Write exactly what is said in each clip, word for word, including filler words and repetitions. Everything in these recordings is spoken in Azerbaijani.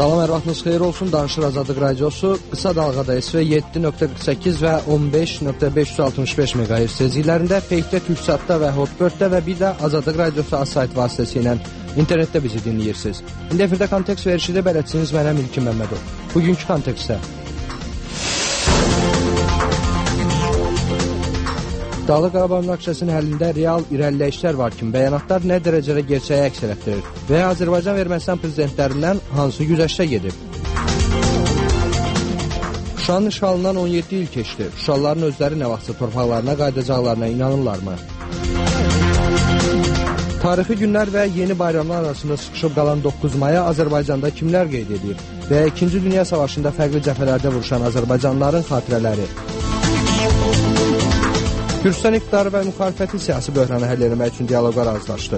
Salam, hər vaxtınız xeyir olsun. Danışır Azadlıq Radiosu. Qısa dalğadayız və yeddi nöqtə qırx səkkiz və on beş nöqtə beş yüz altmış beş meqahertz tezliklərində, Peykdə, Türksatda və Hotbirddə və bir də Azadlıq Radiosu az sayt vasitəsilə internetdə bizi dinləyirsiniz. İndi efirdə kontekst verişidə bələdçiniz mənəm İlkin Məmmədov. Bugünkü kontekstdə Dağlıq Qarabağ münaqişəsinin həllində real irəliləyişlər var kimi bəyanatlar nə dərəcədə gerçəyi əks etdirir və Azərbaycan və Ermənistan prezidentlərindən hansı güzəştə gedib? Şuşanın işğalından on yeddi il keçdi. Şuşalıların özləri nə vaxtsa torpaqlarına qayıdacaqlarına inanırlarmı? Tarixi günlər və yeni bayramlar arasında sıxışıb qalan doqquz maya Azərbaycanda kimlər qeyd edir və İkinci Dünya Savaşında fərqli cəbhələrdə vuruşan Azərbaycanlıların xatirələri? Gürcüstan iqtidarı və müxalifəti siyasi böhranı həll etmək üçün dialoqa razılaşdı.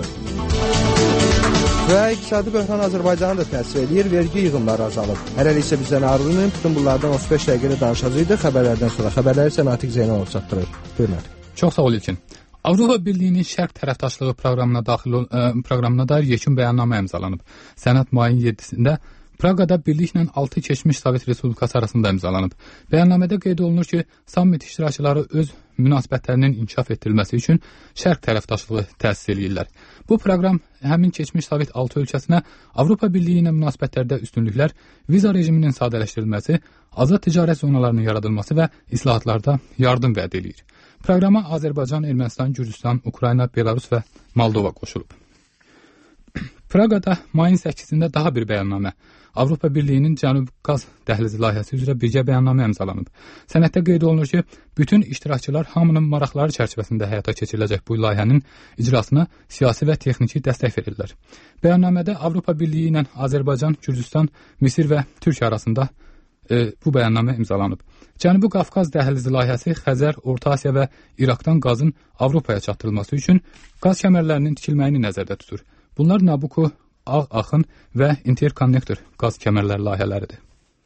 Və iqtisadi böhran Azərbaycanı da təsir edir, vergi yığımları azalıb. Hələlik isə bizdən ayrılmayın, bütün bunlardan otuz beş dəqiqədə danışacaqdıq. Xəbərlərdən sonra xəbərləri isə Natiq Zeynalov çatdırır. Buyurun. Çox sağ ol İlkin. Avropa Birliyinin şərq tərəfdaşlığı proqramına daxil ol, ə, proqramına dair yekun bəyannamə imzalanıb. Sənəd mayın yeddisində Praqada birliklə altı keçmiş Sovet Respublikası arasında imzalanıb. Bəyannamədə qeyd olunur ki, sammit iştirakçıları öz münasibətlərinin inkişaf etdirilməsi üçün şərq tərəfdaşlığı təsis edirlər. Bu proqram həmin keçmiş Sovet altı ölkəsinə Avropa Birliyi ilə münasibətlərdə üstünlüklər, viza rejiminin sadələşdirilməsi, azad ticarət zonalarının yaradılması və islahatlarda yardım vəd edir. Proqrama Azərbaycan, Ermənistan, Gürcüstan, Ukrayna, Belarus və Moldova qoşulub. Praqada mayın səkkizində daha bir bəyannamə, Avropa Birliyinin Cənub Qaz Dəhlizi layihəsi üzrə birgə bəyannamə imzalanıb. Sənəddə qeyd olunur ki, bütün iştirakçılar hamının maraqları çərçivəsində həyata keçiriləcək bu layihənin icrasına siyasi və texniki dəstək verirlər. Bəyannamədə Avropa Birliyi ilə Azərbaycan, Gürcüstan, Misir və Türkiyə arasında e, bu bəyannamə imzalanıb. Cənubi Qafqaz Dəhlizi layihəsi Xəzər, Orta Asiya və İraqdan qazın Avropaya çatdırılması üçün qaz kəmərlərinin tikilməyini nəzərdə tutur. Bunlar Nabucco, Ağ Axın və Interkonnektor qaz kəmərləri layihələridir.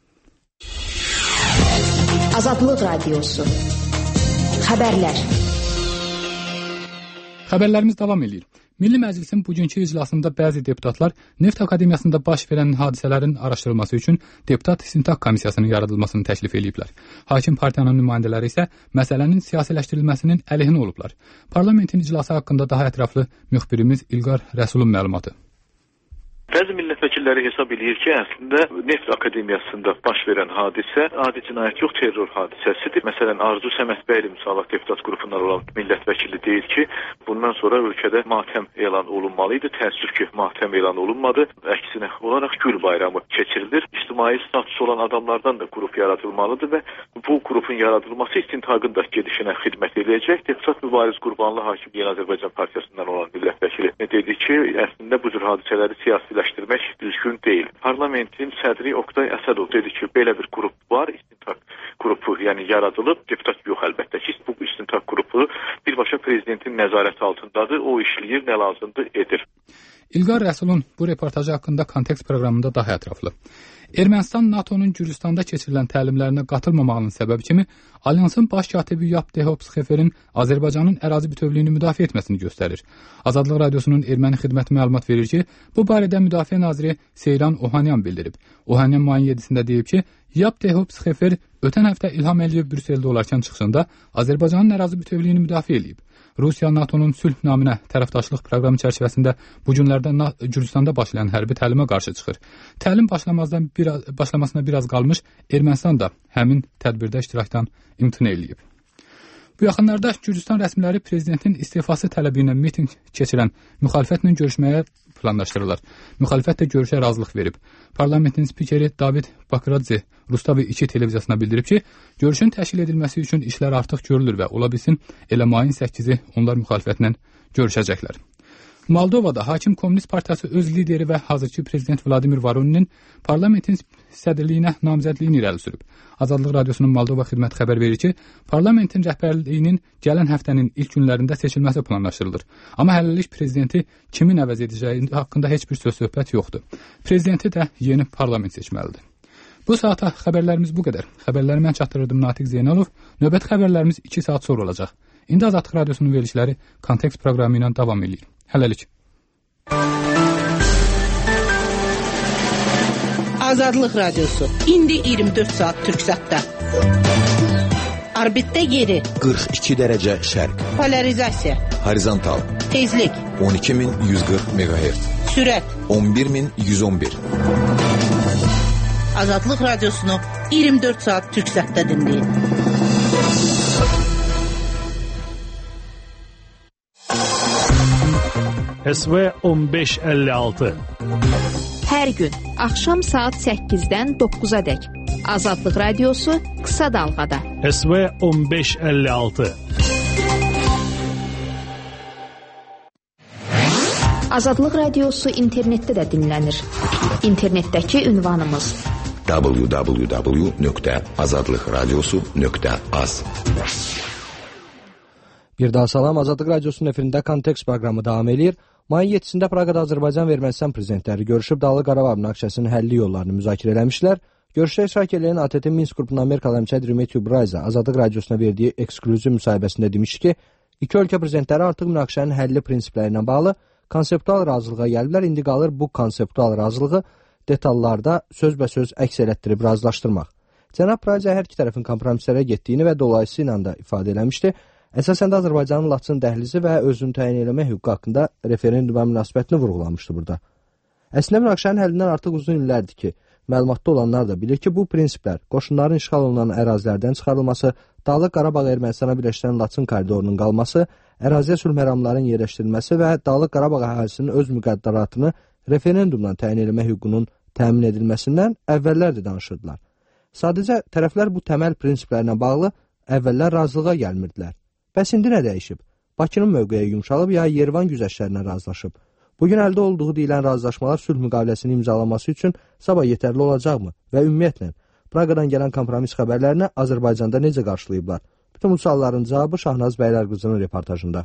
Azadlıq Radiosu. Xəbərlər. Xəbərlərimiz davam edir. Milli Məclisin bugünkü iclasında bəzi deputatlar Neft Akademiyasında baş verən hadisələrin araşdırılması üçün deputat istintaq komissiyasının yaradılmasını təklif ediblər. Hakim partiyanın nümayəndələri isə məsələnin siyasiləşdirilməsinin əleyhinə olublar. Parlamentin iclası haqqında daha ətraflı müxbirimiz İlqar Rəsulun məlumatı. Bəzi millət vəkilləri hesab edir ki, əslində Neft Akademiyasında baş verən hadisə adi cinayət yox, terror hadisəsidir. Məsələn, Arzu Səmədbəyli müsavat deputat qrupundan olan millət vəkili deyir ki, bundan sonra ölkədə matəm elan olunmalı idi. Təəssüf ki, matəm elan olunmadı. Əksinə olaraq Gül bayramı keçirilir. İctimai statusu olan adamlardan da qrup yaradılmalıdır və bu qrupun yaradılması istintaqın da gedişinə xidmət edəcək. Deputat Mübariz Qurbanlı hakim Yeni Azərbaycan Partiyasından olan millət vəkili dedi ki, əslində bu cür hadisələri siyasi düzgün deyil. Parlamentin sədri Oqtay Əsədov dedi ki, belə bir qrup var, istintaq qrupu, yəni yaradılıb, deputat yox əlbəttə ki, bu istintaq qrupu birbaşa prezidentin nəzarəti altındadır, o işləyir, nə lazımdır, edir. İlqar Rəsulun bu reportajı haqqında kontekst proqramında daha ətraflı. Ermənistan NATO'nun Gürcüstanda keçirilən təlimlərinə qatılmamağının səbəbi kimi Alyansın baş katibi Yap Dehopsxeferin Azərbaycanın ərazi bütövlüyünü müdafiə etməsini göstərir. Azadlıq Radiosunun erməni xidməti məlumat verir ki, bu barədə Müdafiə naziri Seyran Ohanyan bildirib. Ohanyan mayın yeddisində deyib ki, Yap Dehopsxefer ötən həftə İlham Əliyev Brüsseldə olarkən çıxışında Azərbaycanın ərazi bütövlüyünü müdafiə edib. Rusiya NATO'nun sülh naminə tərəfdaşlıq proqramı çərçivəsində bu günlərdə Gürcüstanda başlayan hərbi təlimə qarşı çıxır. Təlim başlamazdan biraz, başlamasına biraz qalmış Ermənistan da həmin tədbirdə iştirakdan imtina edib. Bu yaxınlarda Gürcüstan rəsmiləri prezidentin istefası tələbi ilə mitinq keçirən müxalifətlə görüşməyə planlaşdırırlar. Müxalifət də görüşə razılıq verib. Parlamentin spikeri David Bakradze Rustavi iki televiziyasına bildirib ki, görüşün təşkil edilməsi üçün işlər artıq görülür və ola bilsin elə mayın səkkizi onlar müxalifətlə görüşəcəklər. Moldovada Hakim Komünist Partiyası öz lideri və hazırki prezident Vladimir Voroninin parlamentin sədrliyinə namizədliyini irəli sürüb. Azadlıq Radiosunun Moldova xidməti xəbər verir ki, parlamentin rəhbərliyinin gələn həftənin ilk günlərində seçilməsi planlaşdırılır. Amma hələlik prezidenti kimin əvəz edəcəyi haqqında heç bir söz söhbət yoxdur. Prezidenti də yeni parlament seçməlidir. Bu saata xəbərlərimiz bu qədər. Xəbərləri mən çatdırırdım Natiq Zeynalov. Növbəti xəbərlərimiz iki saat sonra olacaq. İndi Azadlıq Radiosunun verilişləri kontekst proqramı ilə davam edir. Hələlik. Azadlıq Radiosu. İndi iyirmi dörd saat Türksatda. Orbitdə yeri. qırx iki dərəcə şərq. Polarizasiya. Horizontal. Tezlik. on iki min yüz qırx megahertz. Sürət. on bir min yüz on bir. Azadlıq Radiosunu iyirmi dörd saat Türksatda dinləyin. S V on beş əlli altı. Hər gün axşam saat səkkizdən doqquza dək Azadlıq Radiosu qısa dalğada. S V on beş əlli altı. Azadlıq Radiosu internetdə də dinlənir. İnternetdəki ünvanımız w w w nöqtə azadlıq radiosu nöqtə az. Bir daha salam, Azadlıq Radiosunun efirində Kontekst proqramı davam edir. Mayın yeddisində Praqada Azərbaycan və Ermənistan prezidentləri görüşüb Dağlıq Qarabağ münaqişəsinin həlli yollarını müzakirə eləmişlər. Görüşdə iştirak edən A T T Minsk qrupunun Amerikalı həmsədri Matthew Bryza Azadlıq Radiosuna verdiyi eksklüziv müsahibəsində demiş ki, iki ölkə prezidentləri artıq münaqişənin həlli prinsipləri ilə bağlı konseptual razılığa gəliblər. İndi qalır bu konseptual razılığı detallarda sözbəsöz əks elətdirib razılaşdırmaq. Cənab Bryza hər iki tərəfin kompromislərə getdiyini və dolayısıyla da ifadə eləmişdi. Əsasən də Azərbaycanın Laçın dəhlizi və özünü təyin eləmə hüququ haqqında referenduma münasibətini vurğulamışdı burada. Əslində münaqişənin həllindən artıq uzun illərdir ki, məlumatda olanlar da bilir ki, bu prinsiplər qoşunların işğal olunan ərazilərdən çıxarılması, Dağlıq Qarabağ Ermənistana birləşdirən Laçın koridorunun qalması, əraziyə sülh məramlarının yerləşdirilməsi və Dağlıq Qarabağ əhalisinin öz müqəddəratını referendumla təyin eləmə hüququnun təmin edilməsindən əvvəllər də danışırdılar. Sadəcə tərəflər bu təməl prinsiplərlə bağlı əvvəllər razılığa gəlmirdilər. Bəs indi nə dəyişib? Bakının mövqeyi yumşalıb ya Yerevan güzəştlərinə razılaşıb? Bugün əldə olduğu deyilən razılaşmalar sülh müqaviləsinin imzalanması üçün sabah yetərli olacaqmı? Və ümumiyyətlə, Praqadan gələn kompromis xəbərlərini Azərbaycanda necə qarşılayıblar? Bütün bu sualların cavabı Şahnaz Bəylərqızının reportajında.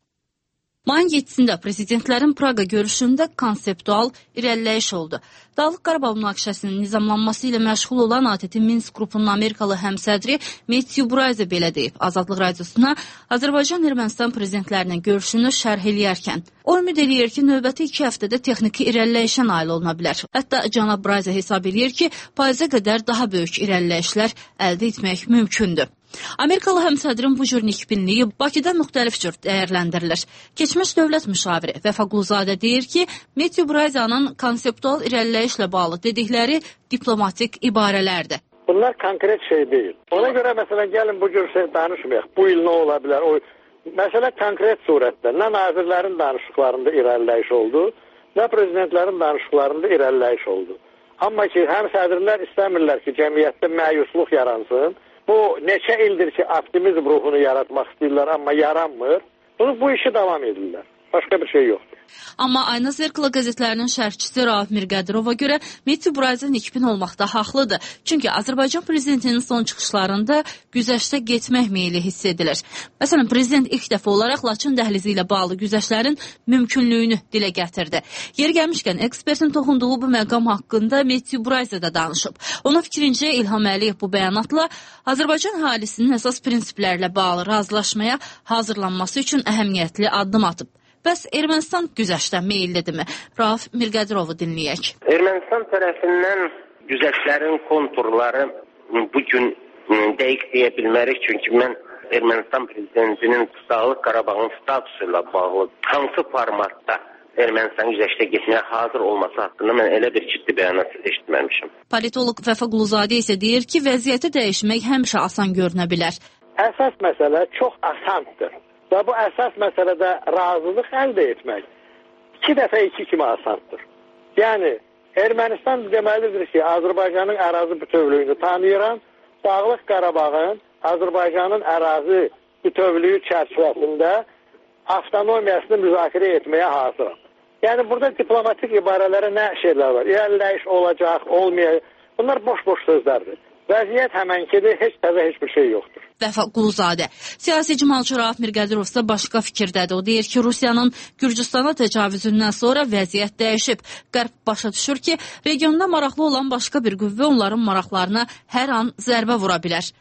Mayın yeddisində prezidentlərin Praqa görüşündə konseptual irəliləyiş oldu. Dağlıq Qarabağ münaqişəsinin nizamlanması ilə məşğul olan A T T Minsk qrupunun Amerikalı həmsədri Matthew Bryza belə deyib. Azadlıq Radiosuna Azərbaycan-Ermənistan prezidentlərinin görüşünü şərh eləyərkən. O ümid eləyir ki, növbəti iki həftədə texniki irəliləyişə nail oluna bilər. Hətta cənab Bryza hesab eləyir ki, payıza qədər daha böyük irəliləyişlər əldə etmək mümkündür. Amerikalı həmsədrin bu cür nikbinliyi Bakıda müxtəlif cür dəyərləndirilir. Keçmiş dövlət müşaviri Vəfa Quluzadə deyir ki, Matthew Bryza'nın konseptual irəliləyişlə bağlı dedikləri diplomatik ibarələrdir. Bunlar konkret şey deyil. Ona görə məsələn gəlin bu cür şey danışmayaq. Bu il nə ola bilər? O məsələ konkret surətdə nə nazirlərin danışıqlarında irəliləyiş oldu, nə prezidentlərin danışıqlarında irəliləyiş oldu. Amma ki, həm sədrlər istəmirlər ki, cəmiyyətdə məyusluq yaransın. Bu neçə ildir ki, optimizm ruhunu yaratmaq istəyirlər, amma yaranmır. Bunu bu işi davam edirlər. Başqa bir şey yoxdur. Amma Ayna Zerkala qəzetlərinin şərhçisi Rauf Mirqədirova görə Matthew Bryza nikbin olmaqda haqlıdır. Çünki Azərbaycan prezidentinin son çıxışlarında güzəştə getmək meyli hiss edilir. Məsələn, prezident ilk dəfə olaraq Laçın dəhlizi ilə bağlı güzəştlərin mümkünlüyünü dilə gətirdi. Yeri gəlmişkən, ekspertin toxunduğu bu məqam haqqında Matthew Bryza da danışıb. Onun fikrincə İlham Əliyev bu bəyanatla Azərbaycan əhalisinin əsas prinsiplərlə bağlı razılaşmaya hazırlanması üçün əhəmiyyətli addım atıb. Bəs Ermənistan güzəştə meyillidirmi? Rauf Mirqədirovu dinləyək. Ermənistan tərəfindən güzəştlərin konturları bugün dəqiq deyə bilmərik. Çünki mən Ermənistan prezidentinin Dağlıq Qarabağın statusu ilə bağlı hansı formatda Ermənistan güzəştə getməyə hazır olması haqqında mən elə bir ciddi bəyanat eşitməmişim. Politoloq Vəfa Quluzadə isə deyir ki, vəziyyəti dəyişmək həmişə asan görünə bilər. Əsas məsələ çox asandır. Və bu əsas məsələdə razılıq əldə etmək iki dəfə iki kimi asandır. Yəni, Ermənistan deməlidir ki, Azərbaycanın ərazi bütövlüyünü tanıyıram, Dağlıq Qarabağın Azərbaycanın ərazi bütövlüyü çərçivəsində avtonomiyasını müzakirə etməyə hazıram. Yəni, burada diplomatik ibarələrə nə şeylər var? İrəliləyiş olacaq, olmayacaq. Bunlar boş-boş sözlərdir. Vəziyyət həmənkidir, heç təzə heç bir şey yoxdur. Vəfa Quluzadə. Siyasi icmalçı Rauf Mirqədirov isə başqa fikirdədir. O deyir ki, Rusiyanın Gürcüstana təcavüzündən sonra vəziyyət dəyişib. Qərb başa düşür ki, regionda maraqlı olan başqa bir qüvvə onların maraqlarına hər an zərbə vura bilər.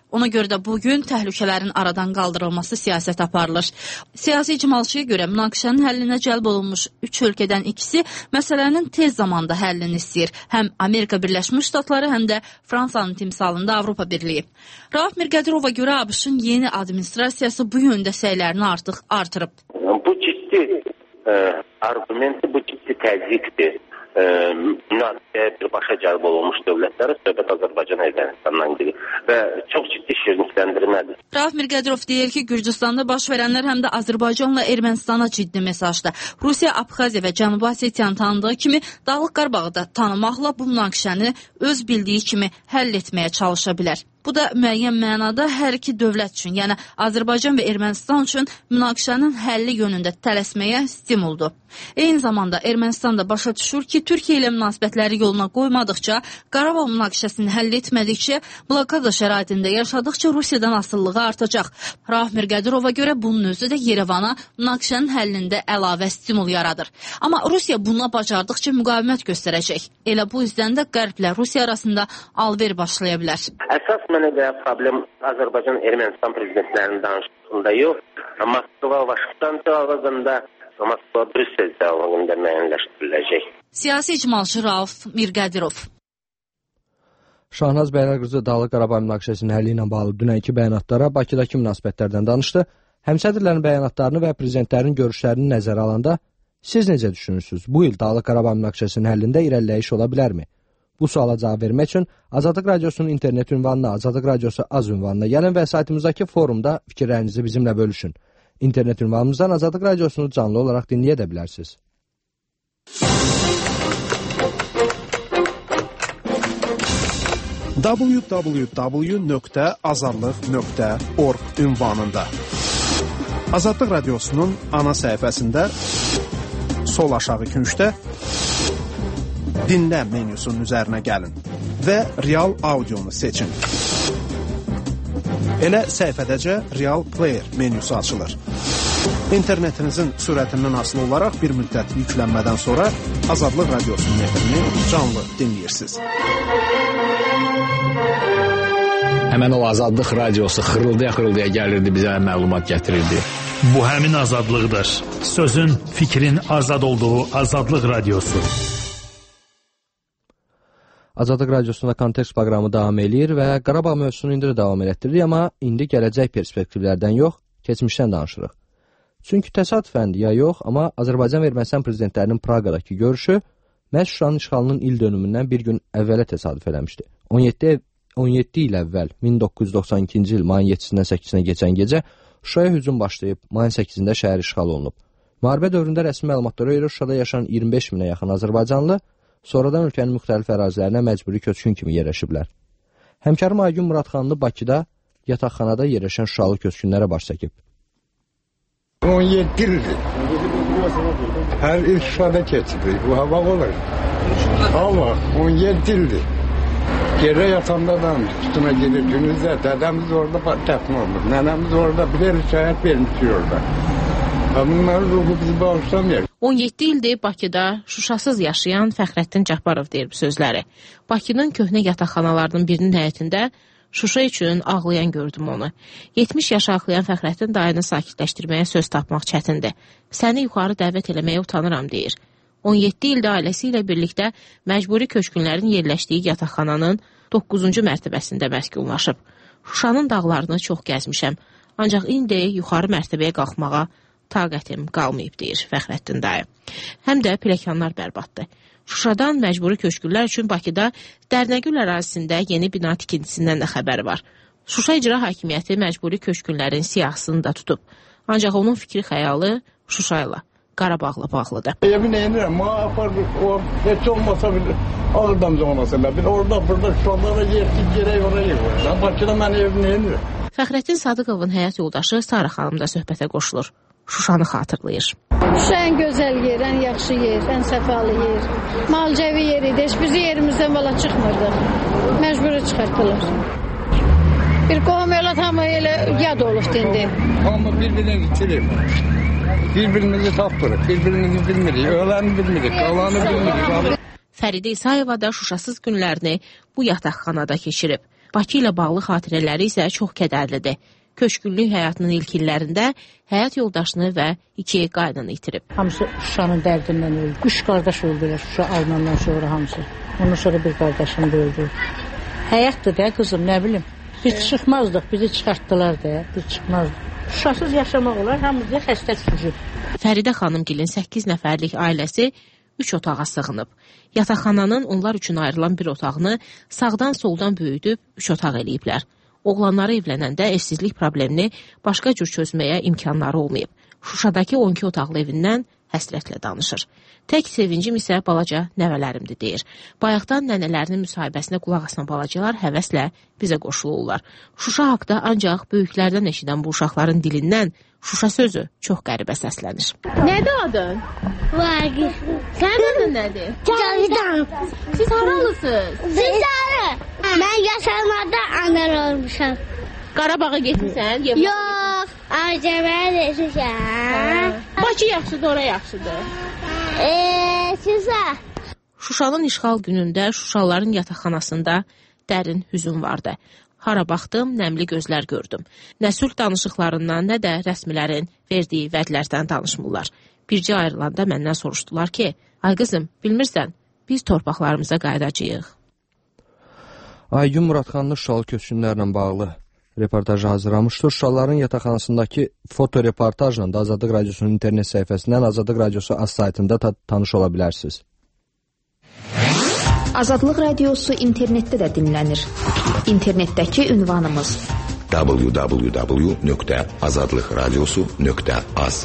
Ona görə də bugün təhlükələrin aradan qaldırılması siyasət aparılır. Siyasi icmalçıya görə münaqişənin həllinə cəlb olunmuş üç ölkədən ikisi məsələnin tez zamanda həllini istəyir. Həm Amerika Birləşmiş Ştatları, həm də Fransanın timsalında Avropa Birliyi. Rauf Mirqədirova görə ABŞ-ın yeni administrasiyası bu yöndə səylərini artıq artırıb. Bu ciddi e, argumenti, bu ciddi təzyiqdir. E, münaqişəyə birbaşa cəlb olunmuş dövlətlərə söhbət Azərbaycan Ermənistandan gedir və çox ciddi şirinlikləndirmədir. Rauf Mirqədirov deyir ki, Gürcüstanda baş verənlər həm də Azərbaycanla Ermənistana ciddi mesajdır. Rusiya, Abxaziya və Cənubi Osetiyanı tanıdığı kimi Dağlıq Qarabağı da tanımaqla bu münaqişəni öz bildiyi kimi həll etməyə çalışa bilər. Bu da müəyyən mənada hər iki dövlət üçün, yəni Azərbaycan və Ermənistan üçün münaqişənin həlli yönündə tələsməyə stimuldur. Eyni zamanda Ermənistan da başa düşür ki, Türkiyə ilə münasibətləri yoluna qoymadıqca, Qarabağ münaqişəsini həll etmədikcə, blokada şəraitində yaşadıqca Rusiyadan asılılığı artacaq. Rauf Mirqədirova görə bunun özü də Yerevana münaqişənin həllində əlavə stimul yaradır. Amma Rusiya buna bacardıqca müqavimət göstərəcək. Elə bu yüzdən də Qərblə Rusiya arasında alver başlaya bilər. Əsas mənə görə problem Azərbaycan-Ermənistan prezidentlərinin danışığında yox, Moskva-Vaşinqton dialoqunda, Moskva-Brüssel dialoqunda müəyyənləşdiriləcək. Siyasi icmalçı Rauf Mirqədirov. Şahnaz Bəylərqızı Dağlıq Qarabağ münaqişəsinin həlli ilə bağlı dünənki bəyanatlara Bakıdakı münasibətlərdən danışdı. Həmsədrlərin bəyanatlarını və prezidentlərin görüşlərini nəzərə alanda siz necə düşünürsünüz? Bu il Dağlıq Qarabağ münaqişəsinin həllində irəliləyiş ola bilərmi? Bu suala cavab vermək üçün Azadlıq Radiosunun internet ünvanına, Azadlıq Radiosu az ünvanına gəlin və saytımızdakı forumda fikirlərinizi bizimlə bölüşün. İnternet ünvanımızdan Azadlıq Radiosunu canlı olaraq dinləyə də bilərsiniz. w w w nöqtə azadlıq nöqtə org ünvanında Azadlıq Radiosunun ana səhifəsində sol aşağı küncdə Dinlə menyusunun üzərinə gəlin və real audionu seçin. Elə səhifədəcə Real Player menyusu açılır. İnternetinizin sürətindən asılı olaraq bir müddət yüklənmədən sonra Azadlıq Radiosunun efrini canlı dinləyirsiniz. Həmən o Azadlıq Radiosu xırıldaya-xırıldaya gəlirdi, bizə məlumat gətirirdi. Bu həmin azadlıqdır. Sözün, fikrin azad olduğu Azadlıq Radiosu. Azadlıq Radiosunda kontekst proqramı davam eləyir və Qarabağ mövzusunu indi də davam elətdiririk, amma indi gələcək perspektivlərdən yox, keçmişdən danışırıq. Çünki təsadüfən ya yox, amma Azərbaycan və Ermənistan prezidentlərinin Praqadakı görüşü məhz Şuşanın işğalının il dönümündən bir gün əvvələ təsadüf eləmişdi. on yeddi il əvvəl, min doqquz yüz doxsan ikinci il mayın yeddisindən səkkizinə keçən gecə Şuşaya hücum başlayıb, mayın səkkizində şəhər işğal olunub. Müharibə dövründə rəsmi məlumatlara görə Şuşada yaşayan iyirmi beş minə yaxın Azərbaycanlı sonradan ölkənin müxtəlif ərazilərinə məcburi köçkün kimi yerləşiblər. Həmkarım Aygün Muradxanlı Bakıda yataqxanada yerləşən Şuşalı köçkünlərə baş çəkib. on yeddi ildir. Hər il Şuşada keçirik. Bu hava olur. Amma on yeddi ildir. Gecə yatanda da üstüne gelir günüzdə. Dədəmiz orada dəfn olmuş. Nənəmiz orada bilir şəhət vermişdir orada. Bunların ruhu bizi bağışlamıyor. on yeddi ildir Bakıda Şuşasız yaşayan Fəxrəddin Cəbbarov deyir bu sözləri. Bakının köhnə yataqxanalarının birinin həyətində Şuşa üçün ağlayan gördüm onu. yetmiş yaş ağlayan Fəxrəddin dayını sakitləşdirməyə söz tapmaq çətindir. Səni yuxarı dəvət eləməyə utanıram deyir. on yeddi ildə ailəsi ilə birlikdə məcburi köçkünlərin yerləşdiyi yataqxananın doqquzuncu mərtəbəsində məskunlaşıb. Şuşanın dağlarını çox gəzmişəm. Ancaq indi yuxarı mərtəbəyə qalxmağa taqətim qalmayıb deyir Fəxrəddin dayı. Həm də pləkanlar bərbaddır. Şuşadan məcburi köçkünlər üçün Bakıda Dərnəgül ərazisində yeni bina tikintisindən də xəbər var. Şuşa İcra Hakimiyyəti məcburi köçkünlərin siyahısını da tutub. Ancaq onun fikri xəyalı Şuşa ilə, Qarabağla bağlıdır. Emin eynirəm, ma aparır, o heç olmasa bir Ağırdamca olmasa bir orada burada Şuşalara yersiz gerək oraya var. Bakıda mən emin eynirəm. Fəxrəddin Sadıqovun həyat yoldaşı Sara xanım da söhbətə qoşulur. Şuşanı xatırlayır. Şuşa ən gözəl yer, ən yaxşı yer, ən səfalı yer. Malcəvi yer idi. Heç bizi yerimizdən valla çıxmırdıq. Məcburi çıxartdılar. Bir qohum elə hamı elə yad olub dindi. Hamı bir-birini itirir. Bir-birimizi tapdırıq, bir-birimizi bilmirik, öləni bilmirik, qalanı bilmirik. Fəridə İsayeva da Şuşasız günlərini bu yataqxanada keçirib. Bakı ilə bağlı xatirələri isə çox kədərlidir. Köçkünlük həyatının ilk illərində həyat yoldaşını və iki qaynını itirib. Hamısı Şuşanın dərdindən öldü. Üç qardaş öldülər Şuşa alınandan sonra hamısı. Ondan sonra bir qardaşım da öldü. Həyatdır da qızım, nə bilim. Biz çıxmazdıq, bizi çıxartdılar da, biz çıxmazdıq. Şuşasız yaşamaq olar, hamımızda xəstə düşücü. Fəridə xanımgilin səkkiz nəfərlik ailəsi üç otağa sığınıb. Yataqxananın onlar üçün ayrılan bir otağını sağdan soldan böyüdüb üç otaq eləyiblər. Oğlanları evlənəndə evsizlik problemini başqa cür çözməyə imkanları olmayıb. Şuşadakı on iki otaqlı evindən həsrətlə danışır. Tək sevincim isə balaca nəvələrimdir, deyir. Bayaqdan nənələrinin müsahibəsinə qulaq asan balacalar həvəslə bizə qoşulurlar. Şuşa haqda ancaq böyüklərdən eşidən bu uşaqların dilindən Şuşa sözü çox qəribə səslənir. Nədir adın? Vagif. Sənin adın nədir? Cavidan. Siz haralısınız? Sizləri. Mən yaşamada anar olmuşam. Qarabağa getmirsən? Yox, Ağcabəyə düşmüşəm. Bakı yaxşıdır, ora yaxşıdır. Eee, sizə. Şuşanın işğal günündə Şuşalıların yataqxanasında dərin hüzün vardı. Hara baxdım, nəmli gözlər gördüm. Nə sülh danışıqlarından, nə də rəsmilərin verdiyi vədlərdən danışmırlar. Bircə ayrılanda məndən soruşdular ki, ay qızım, bilmirsən, biz torpaqlarımıza qayıdacağıq. Aygün Muradxanlı Şuşalı köçkünlərlə bağlı reportajı hazırlamışdır. Şuşalıların yataqxanasındakı fotoreportajla da Azadlıq Radiosunun internet səhifəsindən Azadlıq Radiosu az saytında ta tanış ola bilərsiniz. Azadlıq Radiosu internetdə də dinlənir. İnternetdəki ünvanımız w w w nöqtə azadlıqradiosu nöqtə az.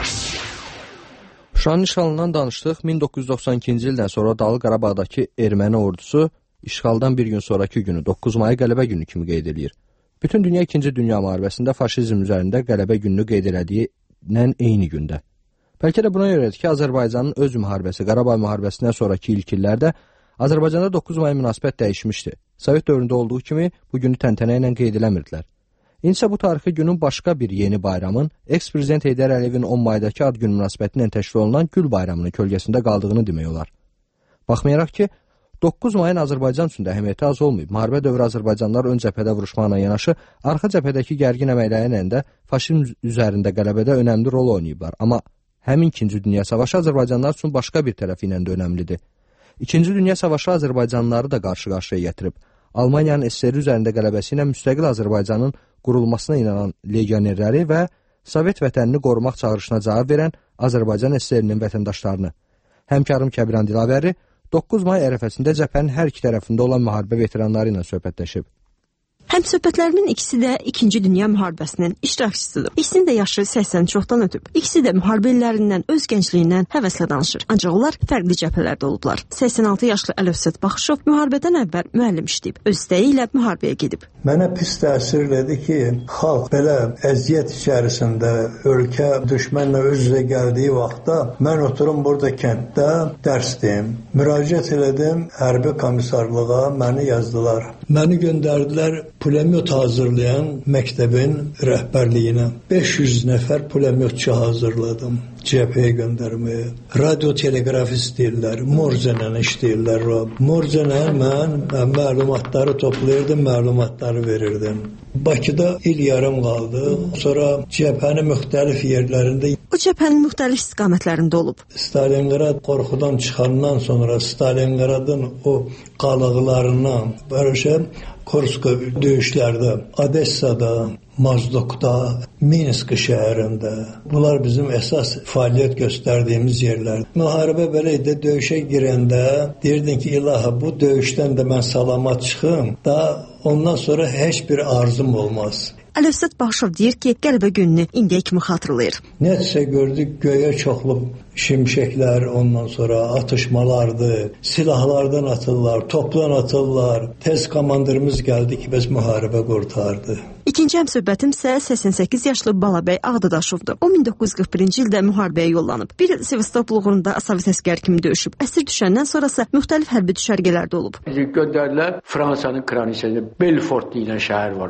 Şuşanın işğalından danışdıq. min doqquz yüz doxsan ikinci ildən sonra Dağlıq Qarabağdakı erməni ordusu işğaldan bir gün sonraki günü doqquz mayı qələbə günü kimi qeyd edir. Bütün dünya ikinci Dünya müharibəsində faşizm üzərində qələbə gününü qeyd elədiyindən eyni gündə. Bəlkə də buna görədir ki, Azərbaycanın öz müharibəsi, Qarabağ müharibəsindən sonraki ilk illərdə Azərbaycanda doqquz may münasibət dəyişmişdi. Sovet dövründə olduğu kimi bu günü təntənə ilə qeyd eləmirdilər. İnsə bu tarixi günün başqa bir yeni bayramın, eks-prezident Heydər Əliyevin on maydakı ad günü münasibəti ilə təşkil olunan Gül bayramının kölgəsində qaldığını demək olar. Baxmayaraq ki, doqquz mayın Azərbaycan üçün də əhəmiyyəti az olmayıb. Müharibə dövrü Azərbaycanlılar ön cəbhədə vuruşmaqla yanaşı, arxa cəbhədəki gərgin əməklərlə də faşizm üzərində qələbədə önəmli rol oynayıblar. Amma həmin ikinci Dünya Savaşı Azərbaycanlılar üçün başqa bir tərəfi ilə də önəmlidir. İkinci Dünya Savaşı Azərbaycanlıları da qarşı-qarşıya gətirib. Almaniyanın S S R üzərində qələbəsi ilə müstəqil Azərbaycanın qurulmasına inanan legionerləri və Sovet vətənini qorumaq çağırışına cavab verən Azərbaycan S S R-nin vətəndaşlarını. Həmkarım Kəbiran Dilavəri doqquz may ərəfəsində cəbhənin hər iki tərəfində olan müharibə veteranları ilə söhbətləşib. Həmsöhbətlərimin ikisi də ikinci Dünya müharibəsinin iştirakçısıdır. İkisinin də yaşı səksən çoxdan ötüb. İkisi də müharibə illərindən, öz gəncliyindən həvəslə danışır. Ancaq onlar fərqli cəbhələrdə olublar. səksən altı yaşlı Əlövsət Baxışov müharibədən əvvəl müəllim işləyib. Öz istəyi ilə müharibəyə gedib. Mənə pis təsir elədi ki, xalq belə əziyyət içərisində, ölkə düşmənlə üz-üzə gəldiyi vaxtda mən oturum burada kənddə dərs deyim. Müraciət elədim hərbi komissarlığa, məni yazdılar. Məni göndərdilər pulemyot hazırlayan məktəbin rəhbərliyinə. beş yüz nəfər pulemyotçu hazırladım cəbhəyə göndərməyə. Radio telegrafist deyirlər, Morzenlə işləyirlər. Morzenlə mən məlumatları toplayırdım, məlumatları verirdim. Bakıda il yarım qaldı. Sonra cəbhənin müxtəlif yerlərində O cəbhənin müxtəlif istiqamətlərində olub. Stalingrad qorxudan çıxandan sonra Stalingradın o qalıqlarından barışa Kursk döyüşlərdə, Odessada, Mazdokda, Minsk şəhərində. Bunlar bizim əsas fəaliyyət göstərdiyimiz yerlər. Müharibə belə idi, döyüşə girəndə deyirdin ki, ilahi bu döyüşdən də mən salamat çıxım, da ondan sonra heç bir arzum olmaz. Əlövsət Baxışov deyir ki, qələbə gününü indiyə kimi xatırlayır. Nəticə gördük, göyə çoxlu şimşəklər, ondan sonra atışmalardı, silahlardan atırlar, toplan atırlar. Tez komandırımız gəldi ki, biz müharibə qurtardı. İkinci həmsöhbətim isə səksən səkkiz yaşlı Balabəy Ağdadaşovdur. O min doqquz yüz qırx birinci ildə müharibəyə yollanıb. Bir il Sevastopol uğrunda Sovet əsgəri kimi döyüşüb. Əsir düşəndən sonrası müxtəlif hərbi düşərgələrdə olub. Bizi göndərdilər Fransanın Kranisəndə Belfort deyilən şəhər var orada.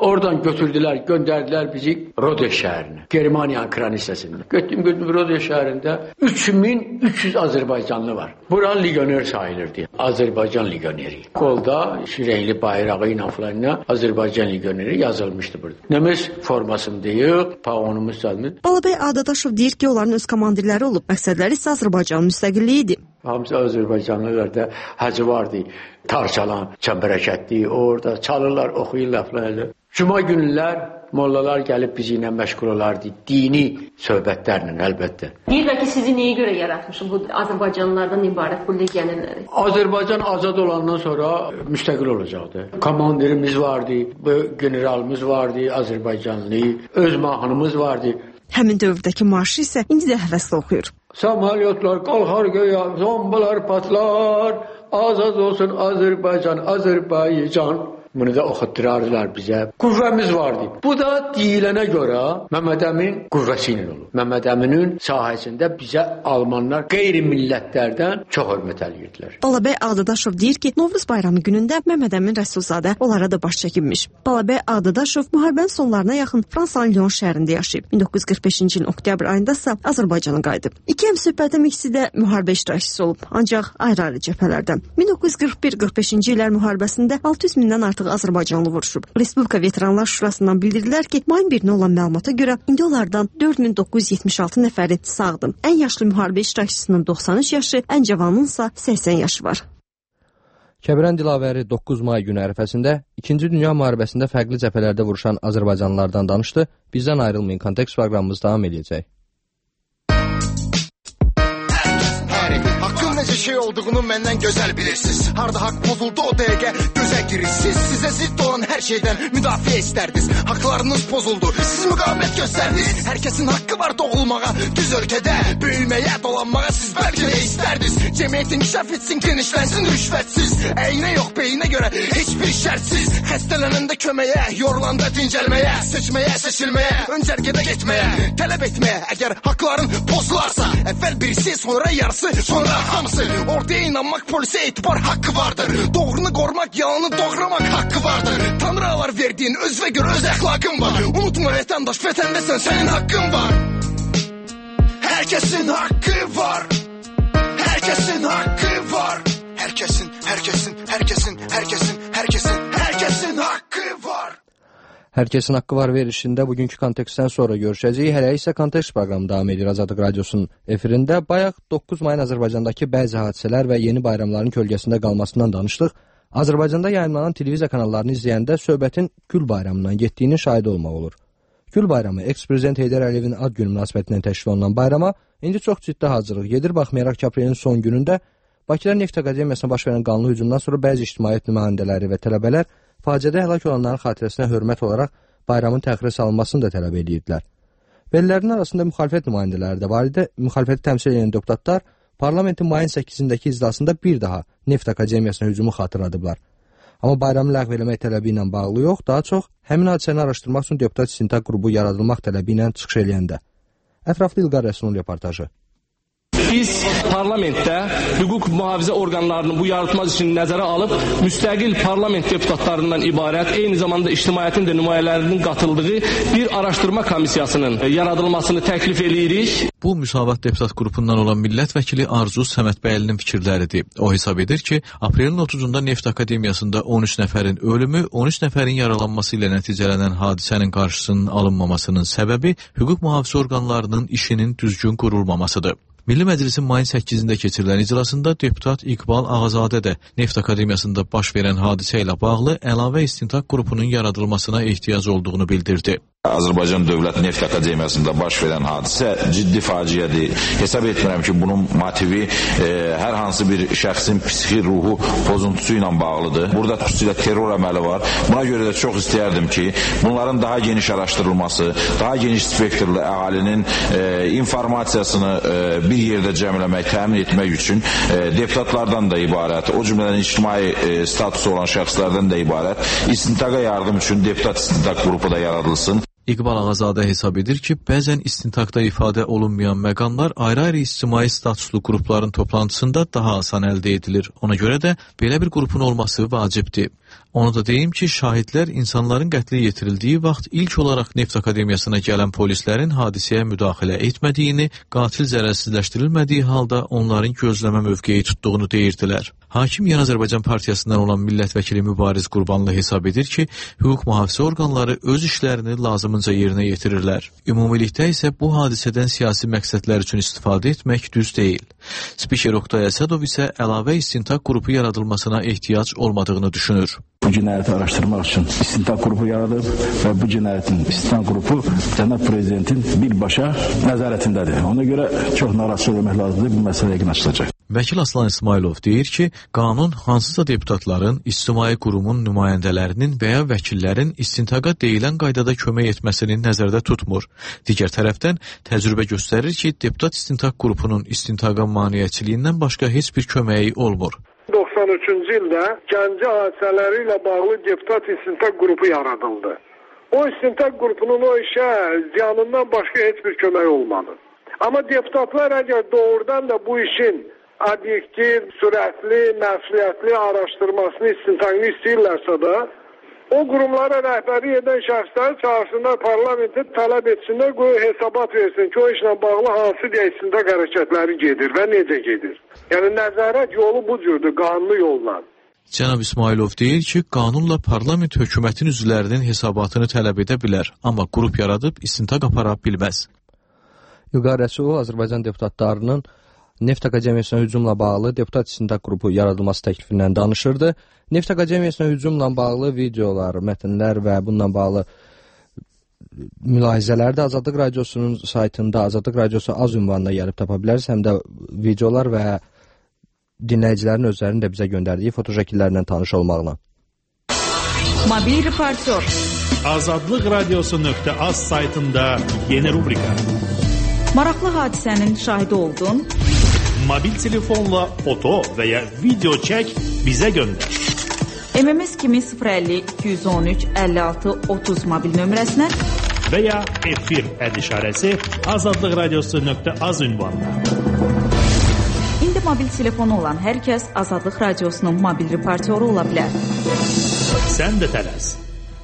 Oradan götürdülər, göndərdilər bizi Rodes şəhərinə. Germaniyanın kran hissəsində. Götdüm, götdüm Rodes şəhərində üç min üç yüz Azərbaycanlı var. Buran legioner sayılırdı. Azərbaycan legioneri. Qolda şirəkli bayrağı ilə filanla Azərbaycan legioneri yazılmışdı burada. Nəməs formasındayıq, paonumuz salınır. Balabəy Adadaşov deyir ki, onların öz komandirləri olub. Məqsədləri isə Azərbaycanın müstəqilliyi idi. Hamısı Azərbaycanlılarda hacı vardı. Tarçalan, çəmbərəkətli, orada çalırlar, oxuyurlar falan. Cuma günlər mollalar gəlib bizi ilə məşğul olardı. Dini söhbətlərlə əlbəttə. Deyirlər ki, sizi nəyə görə yaratmışım bu Azərbaycanlılardan ibarət bu legionerləri? Azərbaycan azad olandan sonra müstəqil olacaqdı. Komandirimiz vardı, generalımız vardı, Azərbaycanlı, öz mahnımız vardı. Həmin dövrdəki marşı isə indi də həvəslə oxuyur. Samalyotlar qalxar göyə, zombalar patlar, azad olsun Azərbaycan, Azərbaycan. Bunu da oxutturardılar bizə. Qüvvəmiz vardı. Bu da deyilənə görə Məmməd Əmin qüvvəsi ilə olur. Məmməd Əminin sahəsində bizə almanlar qeyri-millətlərdən çox hörmət eləyirdilər. Balabəy Adadaşov deyir ki, Novruz bayramı günündə Məmməd Əmin Rəsulzadə onlara da baş çəkinmiş. Balabəy Adadaşov müharibənin sonlarına yaxın Fransanın Lyon şəhərində yaşayıb. min doqquz yüz qırx beşinci ilin oktyabr ayında isə Azərbaycana qayıdıb. İki həmsöhbətim ikisi də müharibə iştirakçısı olub, ancaq ayrı-ayrı cəbhələrdən. min doqquz yüz qırx bir qırx beşinci illər müharibəsində altı yüz mindən artıq Azərbaycanlı vuruşub. Respublika Veteranlar Şurasından bildirdilər ki, mayın birinə olan məlumata görə indi onlardan dörd min doqquz yüz yetmiş altı nəfəri sağdır. Ən yaşlı müharibə iştirakçısının doxsan üç yaşı, ən cavanınsa səksən yaşı var. Kəbirən Dilavəri doqquz may günü ərəfəsində İkinci Dünya müharibəsində fərqli cəbhələrdə vuruşan Azərbaycanlılardan danışdı. Bizdən ayrılmayın, kontekst proqramımız davam edəcək. Necə şey olduğunu məndən gözəl bilirsiniz. Harda haqq pozuldu o dəqiqə gözə girirsiniz. Sizə zidd olan hər şeydən müdafiə istərdiniz. Haqlarınız pozuldu, siz müqavimət göstərdiniz. Hər kəsin haqqı var doğulmağa, düz ölkədə böyüməyə, dolanmağa siz bəlkə də istərdiniz. Cəmiyyət inkişaf etsin, genişlənsin rüşvətsiz. Əynə yox beyinə görə heç bir şərtsiz. Xəstələnəndə köməyə, yorulanda dincəlməyə, seçməyə, seçilməyə, öncərgədə getməyə, tələb etməyə. Əgər haqların pozularsa, əvvəl birisi, sonra yarısı, sonra hamısı. Ortaya inanmaq, polisə etibar haqqı vardır. Doğrunu qorumaq, yalanı doğramaq haqqı vardır. Tanrı alar verdiyin özvə görə öz əxlaqın var. Unutma vətəndaş, vətəndəsən, sənin haqqın var. Hər kəsin haqqı var. Hər kəsin haqqı var. Hər kəsin, hər kəsin, hər kəsin, hər kəsin, hər kəsin, hər kəsin haqqı var. Hər kəsin haqqı var verilişində bugünkü kontekstdən sonra görüşəcəyik. Hələ isə kontekst proqramı davam edir Azadlıq Radiosunun efirində. Bayaq doqquz mayın Azərbaycandakı bəzi hadisələr və yeni bayramların kölgəsində qalmasından danışdıq. Azərbaycanda yayımlanan televiziya kanallarını izləyəndə söhbətin Gül bayramından getdiyinin şahidi olmaq olur. Gül bayramı eks-prezident Heydər Əliyevin ad günü münasibətindən təşkil olunan bayrama indi çox ciddi hazırlıq gedir. Baxmayaraq ki, aprelin son günündə Bakıda Neft Akademiyasına baş verən qanlı hücumdan sonra bəzi ictimaiyyət nümayəndələri və tələbələr faciədə həlak olanların xatirəsinə hörmət olaraq bayramın təxirə salınmasını da tələb edirdilər. Vəlilərin arasında müxalifət nümayəndələri də var idi. Müxalifəti təmsil edən deputatlar parlamentin mayın səkkizindəki iclasında bir daha Neft Akademiyasına hücumu xatırladıblar. Amma bayramı ləğv eləmək tələbi ilə bağlı yox, daha çox həmin hadisəni araşdırmaq üçün deputat istintaq qrupu yaradılmaq tələbi ilə çıxış eləyəndə. Ətraflı İlqar Rəsulun reportajı. Biz parlamentdə hüquq mühafizə orqanlarını bu yaratmaz üçün nəzərə alıb, müstəqil parlament deputatlarından ibarət, eyni zamanda ictimaiyyətin də nümayələrinin qatıldığı bir araşdırma komissiyasının yaradılmasını təklif edirik. Bu Müsavat deputat qrupundan olan millət vəkili Arzu Səmədbəylinin fikirləridir. O hesab edir ki, aprelin otuzunda Neft Akademiyasında on üç nəfərin ölümü, on üç nəfərin yaralanması ilə nəticələnən hadisənin qarşısının alınmamasının səbəbi hüquq mühafizə orqanlarının işinin düzgün qurulmamasıdır. Milli Məclisin mayın səkkizində keçirilən iclasında deputat İqbal Ağazadə də Neft Akademiyasında baş verən hadisə ilə bağlı əlavə istintaq qrupunun yaradılmasına ehtiyac olduğunu bildirdi. Azərbaycan Dövlət Neft Akademiyasında baş verən hadisə ciddi faciədir. Hesab etmirəm ki, bunun motivi e, hər hansı bir şəxsin psixi ruhu pozuntusu ilə bağlıdır. Burada xüsusilə terror əməli var. Buna görə də çox istəyərdim ki, bunların daha geniş araşdırılması, daha geniş spektrli əhalinin e, informasiyasını e, bir yerdə cəmləmək, təmin etmək üçün e, deputatlardan da ibarət, o cümlədən ictimai e, statusu olan şəxslərdən də ibarət istintaqa yardım üçün deputat istintaq qrupu da yaradılsın. İqbal Ağazadə hesab edir ki, bəzən istintaqda ifadə olunmayan məqamlar ayrı-ayrı ictimai statuslu qrupların toplantısında daha asan əldə edilir. Ona görə də belə bir qrupun olması vacibdir. Onu da deyim ki, şahidlər insanların qətli yetirildiyi vaxt ilk olaraq Neft Akademiyasına gələn polislərin hadisəyə müdaxilə etmədiyini, qatil zərərsizləşdirilmədiyi halda onların gözləmə mövqeyi tutduğunu deyirdilər. Hakim Yeni Azərbaycan Partiyasından olan millət vəkili Mübariz Qurbanlı hesab edir ki, hüquq mühafizə orqanları öz işlərini lazımınca yerinə yetirirlər. Ümumilikdə isə bu hadisədən siyasi məqsədlər üçün istifadə etmək düz deyil. Spiker Oqtay Əsədov isə əlavə istintaq qrupu yaradılmasına ehtiyac olmadığını düşünür. Bu cinayəti araşdırmaq üçün istintaq qrupu yaradıb və bu cinayətin istintaq qrupu cənab prezidentin birbaşa nəzarətindədir. Ona görə çox narahat olmaq lazımdır, bu məsələ yəqin açılacaq. Vəkil Aslan İsmailov deyir ki, qanun hansısa deputatların, ictimai qurumun nümayəndələrinin və ya vəkillərin istintaqa deyilən qaydada kömək etməsini nəzərdə tutmur. Digər tərəfdən təcrübə göstərir ki, deputat istintaq qrupunun istintaqa maneəçiliyindən başqa heç bir köməyi olmur. doxsan üçüncü ildə Gəncə hadisələri ilə bağlı deputat istintaq qrupu yaradıldı. O istintaq qrupunun o işə ziyanından başqa heç bir kömək olmadı. Amma deputatlar əgər doğrudan da bu işin obyektiv, sürətli, məsuliyyətli araşdırmasını, istintaqını istəyirlərsə də, o qurumlara rəhbəri edən şəxsləri çağırsınlar, parlamenti tələb etsinlər, qoyu hesabat versin ki, o işlə bağlı hansı deyə istintaq hərəkətləri gedir və necə gedir. Yəni, nəzarət yolu bu cürdür, qanunlu yolla. Cənab İsmailov deyir ki, qanunla parlament hökumətin üzvlərinin hesabatını tələb edə bilər, amma qrup yaradıb istintaq apara bilməz. İlqar Rəsulov Azərbaycan deputatlarının Neft Akademiyasına hücumla bağlı deputat istintaq qrupu yaradılması təklifindən danışırdı. Neft Akademiyasına hücumla bağlı videolar, mətnlər və bununla bağlı mülahizələri də Azadlıq Radiosunun saytında Azadlıq Radiosu az ünvanına gəlib tapa bilərsiniz. Həm də videolar və dinləyicilərin özlərinin də bizə göndərdiyi fotoşəkillərlə tanış olmaqla. Mobil reportyor. Azadlıq Radiosu nöqtə az saytında yeni rubrika. Maraqlı hadisənin şahidi oldun. Mobil telefonla foto və ya video çək, bizə göndər. M M S kimi sıfır əlli iki yüz on üç əlli altı otuz mobil nömrəsinə və ya efir əd işarəsi Azadlıq Radiosu nöqtə az ünvanına. İndi mobil telefonu olan hər kəs Azadlıq Radiosunun mobil reportyoru ola bilər. Sən də tələs.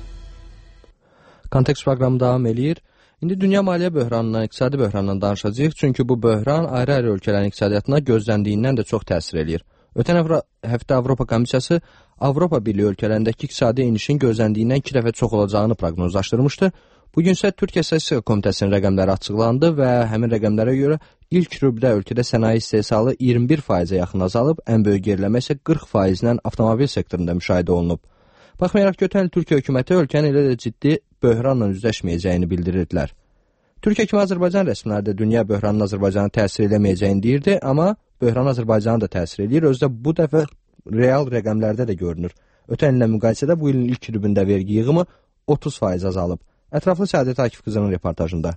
Kontekst proqramı davam eləyir. İndi dünya maliyyə böhranından, iqtisadi böhrandan danışacağıq, çünki bu böhran ayrı-ayrı ölkələrin iqtisadiyyatına gözləndiyindən də çox təsir eləyir. Ötən həftə Avropa Komissiyası Avropa Birliyi ölkələrindəki iqtisadi enişin gözləndiyindən iki dəfə çox olacağını proqnozlaşdırmışdı. Bugün isə Türkiyə Statistika Komitəsinin rəqəmləri açıqlandı və həmin rəqəmlərə görə ilk rübdə ölkədə sənaye istehsalı iyirmi bir faizə yaxın azalıb, ən böyük geriləmə isə qırx faizlə avtomobil sektorunda müşahidə olunub. Baxmayaraq ki, ötən il Türkiyə hökuməti ölkənin elə də ciddi böhranla üzləşməyəcəyini bildirirdilər. Türkiyə kimi Azərbaycan rəsmiləri də dünya böhranın Azərbaycana təsir eləməyəcəyini deyirdi, amma böhran Azərbaycana da təsir eləyir. Özdə bu dəfə real rəqəmlərdə də görünür. Ötən illə müqayisədə bu ilin ilk rübündə vergi yığımı otuz faiz azalıb. Ətraflı Səadət Akif qızının reportajında.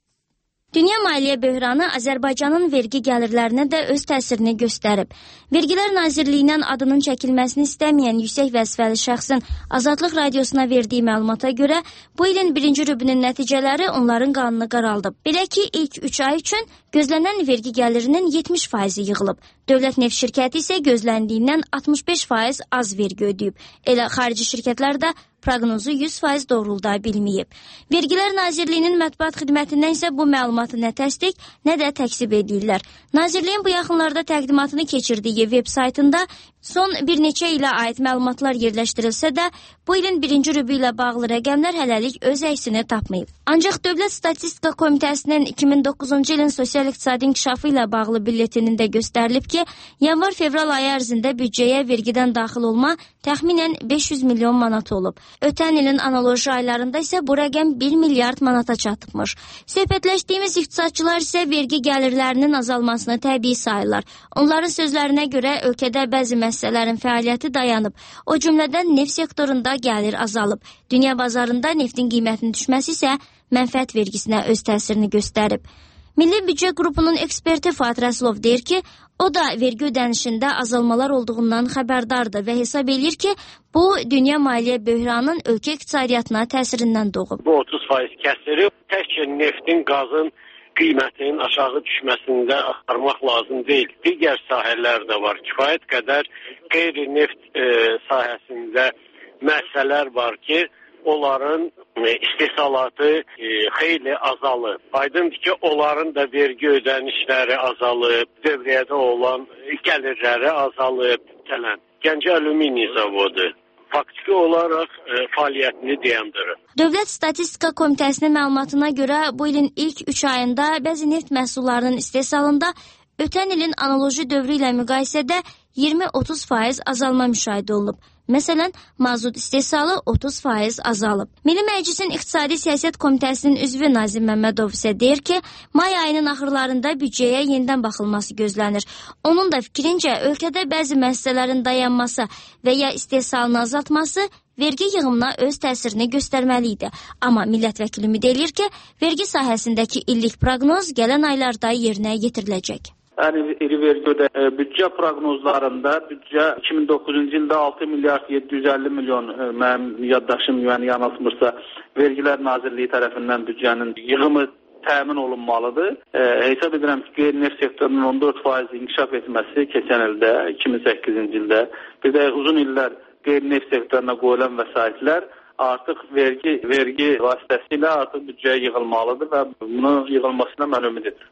Dünya maliyyə böhranı Azərbaycanın vergi gəlirlərinə də öz təsirini göstərib. Vergilər Nazirliyindən adının çəkilməsini istəməyən yüksək vəzifəli şəxsin Azadlıq Radiosuna verdiyi məlumata görə bu ilin birinci rübünün nəticələri onların qanını qaraldıb. Belə ki, ilk üç ay üçün gözlənilən vergi gəlirinin yetmiş faizi yığılıb. Dövlət neft şirkəti isə gözləndiyindən altmış beş faiz az vergi ödəyib. Elə xarici şirkətlər də proqnozu yüz faiz doğrulda bilməyib. Vergilər Nazirliyinin mətbuat xidmətindən isə bu məlumatı nə təsdiq, nə də təksib edirlər. Nazirliyin bu yaxınlarda təqdimatını keçirdiyi veb saytında son bir neçə ilə aid məlumatlar yerləşdirilsə də, bu ilin birinci rübü ilə bağlı rəqəmlər hələlik öz əksini tapmayıb. Ancaq Dövlət Statistika Komitəsinin iki min doqquzuncu ilin sosial-iqtisadi inkişafı ilə bağlı bülletenində göstərilib ki, yanvar-fevral ayı ərzində büdcəyə vergidən daxil olma təxminən beş yüz milyon manat olub. Ötən ilin analoji aylarında isə bu rəqəm bir milyard manata çatıbmış. Söhbətləşdiyimiz iqtisadçılar isə vergi gəlirlərinin azalmasını təbii sayırlar. Onların sözlərinə görə ölkədə bəzi məsələlərin fəaliyyəti dayanıb. O cümlədən neft sektorunda gəlir azalıb. Dünya bazarında neftin qiymətinin düşməsi isə mənfəət vergisinə öz təsirini göstərib. Milli Büdcə qrupunun eksperti Fuad Rəsulov deyir ki, o da vergi ödənişində azalmalar olduğundan xəbərdardır və hesab edir ki, bu dünya maliyyə böhranının ölkə iqtisadiyyatına təsirindən doğub. Bu otuz faiz kəsiri təkcə neftin, qazın qiymətinin aşağı düşməsində axtarmaq lazım deyil. Digər sahələr də var. Kifayət qədər qeyri-neft e, sahəsində məsələlər var ki, onların e, istehsalatı e, xeyli azalıb. Aydındır ki, onların da vergi ödənişləri azalıb, dövriyyədə olan gəlirləri azalıb. Gələn Gəncə Alüminium zavodu faktiki olaraq e, fəaliyyətini dayandırır. Dövlət Statistika Komitəsinin məlumatına görə bu ilin ilk üç ayında bəzi neft məhsullarının istehsalında ötən ilin analoji dövrü ilə müqayisədə iyirmi otuz faiz azalma müşahidə olunub. Məsələn, mazut istehsalı otuz faiz azalıb. Milli Məclisin İqtisadi Siyasət Komitəsinin üzvü Nazim Məmmədov isə deyir ki, may ayının axırlarında büdcəyə yenidən baxılması gözlənir. Onun da fikrincə, ölkədə bəzi müəssisələrin dayanması və ya istehsalın azaltması vergi yığımına öz təsirini göstərməli idi. Amma millət vəkili ümid edir ki, vergi sahəsindəki illik proqnoz gələn aylarda yerinə yetiriləcək. Yəni iri vergi ödə büdcə proqnozlarında büdcə iki min doqquzuncu ildə altı milyard yeddi yüz əlli milyon, mənim yaddaşım yəni yanılmırsa, Vergilər Nazirliyi tərəfindən büdcənin yığımı təmin olunmalıdır. E, hesab edirəm ki, qeyri-neft sektorunun on dörd faiz inkişaf etməsi keçən ildə, iki min səkkizinci ildə, bir də uzun illər qeyri-neft sektoruna qoyulan vəsaitlər artıq vergi vergi vasitəsilə artıq büdcəyə yığılmalıdır və bunun yığılmasına mən ümid edirəm.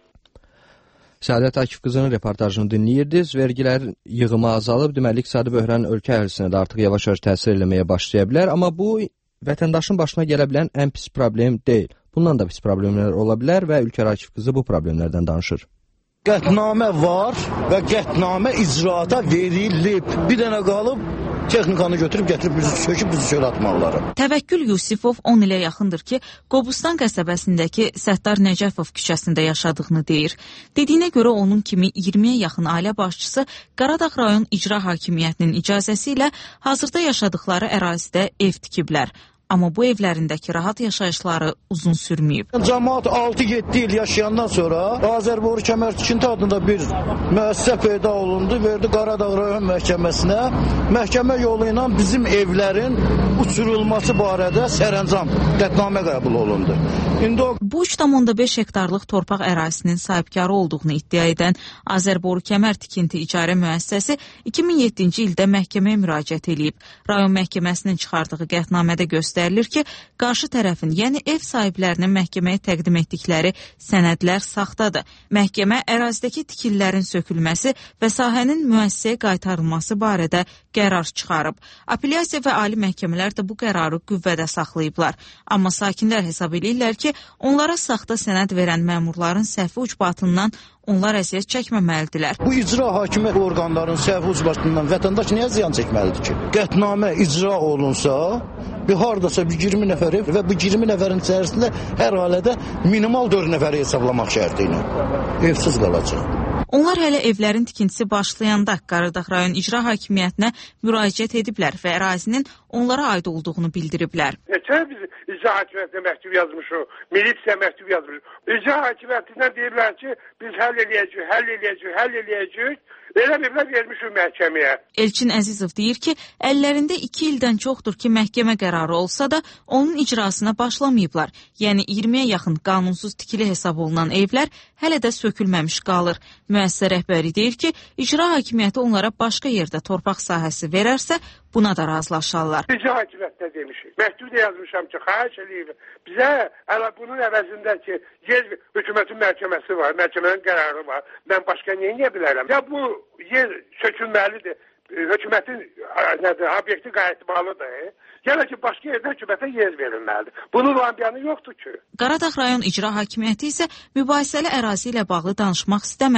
Səadət Akif qızının reportajını dinləyirdiniz. Vergilərin yığımı azalıb, deməli iqtisadi böhran ölkə əhalisinə də artıq yavaş-yavaş təsir eləməyə başlaya bilər, amma bu vətəndaşın başına gələ bilən ən pis problem deyil. Bundan da pis problemlər ola bilər və Ülkər Akif qızı bu problemlərdən danışır. Qətnamə var və qətnamə icraata verilib. Bir dənə qalıb texnikanı götürüb gətirib bizi söküb bizi çölə atmalıları. Təvəkkül Yusifov on ilə yaxındır ki, Qobustan qəsəbəsindəki Səttar Nəcəfov küçəsində yaşadığını deyir. Dediyinə görə onun kimi iyirmiyə yaxın ailə başçısı Qaradağ rayon icra hakimiyyətinin icazəsi ilə hazırda yaşadıkları ərazidə ev tikiblər. Amma bu evlərindəki rahat yaşayışları uzun sürməyib. Cəmaat altı yeddi il yaşayandan sonra Azərboru Kəmər Tikinti adında bir müəssisə peyda olundu, verdi Qaradağ rayon məhkəməsinə. Məhkəmə yolu ilə bizim evlərin uçurulması barədə sərəncam qətnamə qəbul olundu. İndi o... Bu üç tam onda beş hektarlıq torpaq ərazisinin sahibkarı olduğunu iddia edən Azərboru Kəmər Tikinti İcarə Müəssisəsi iki min yeddinci ildə məhkəməyə müraciət edib. Rayon məhkəməsinin çıxardığı qətnamədə göstərilir ki, qarşı tərəfin, yəni ev sahiblərinin məhkəməyə təqdim etdikləri sənədlər saxtadır. Məhkəmə ərazidəki tikililərin sökülməsi və sahənin müəssisəyə qaytarılması barədə qərar çıxarıb. Apellyasiya və ali məhkəmələr də bu qərarı qüvvədə saxlayıblar. Amma sakinlər hesab edirlər ki, onlara saxta sənəd verən məmurların səhvi ucbatından onlar əziyyət çəkməməlidirlər. Bu icra hakimiyyət orqanlarının səhvi ucbatından vətəndaş niyə ziyan çəkməlidir ki? Qətnamə icra olunsa, bir hardasa bir iyirmi nəfər ev və bu iyirmi nəfərin içərisində hər ailədə minimal dörd nəfəri hesablamaq şərti ilə evsiz qalacaq. Onlar hələ evlərin tikintisi başlayanda Qaradağ rayon icra hakimiyyətinə müraciət ediblər və ərazinin onlara aid olduğunu bildiriblər. Neçə biz icra hakimiyyətinə məktub yazmışıq, milisiya məktub yazmışıq. İcra hakimiyyətindən deyirlər ki, biz həll eləyəcəyik, həll eləyəcəyik, həll eləyəcəyik. Elə birlər vermişik məhkəməyə. Elçin Əzizov deyir ki, əllərində iki ildən çoxdur ki, məhkəmə qərarı olsa da onun icrasına başlamayıblar. Yəni iyirmiyə yaxın qanunsuz tikili hesab olunan evlər hələ də sökülməmiş qalır. Müəssisə rəhbəri deyir ki, icra hakimiyyəti onlara başqa yerdə torpaq sahəsi verərsə, buna da razılaşarlar. İcra hakimiyyətinə demişik. Məktub da yazmışam ki, xahiş edeyim. Bizə hələ bunun əvəzində ki, yer hökumətin məhkəməsi var, məhkəmənin qərarı var. Mən başqa niyə niyə bilərəm? Ya bu yer sökülməlidir. Hökumətin nədir, obyekti qayıtmalıdır. Yəni ki, başqa yerdə hökumətə yer verilməlidir. Bunun ambiyanı yoxdur ki. Qaradağ rayon icra hakimiyyəti isə mübahisəli ərazi ilə bağlı danışmaq istəmədi.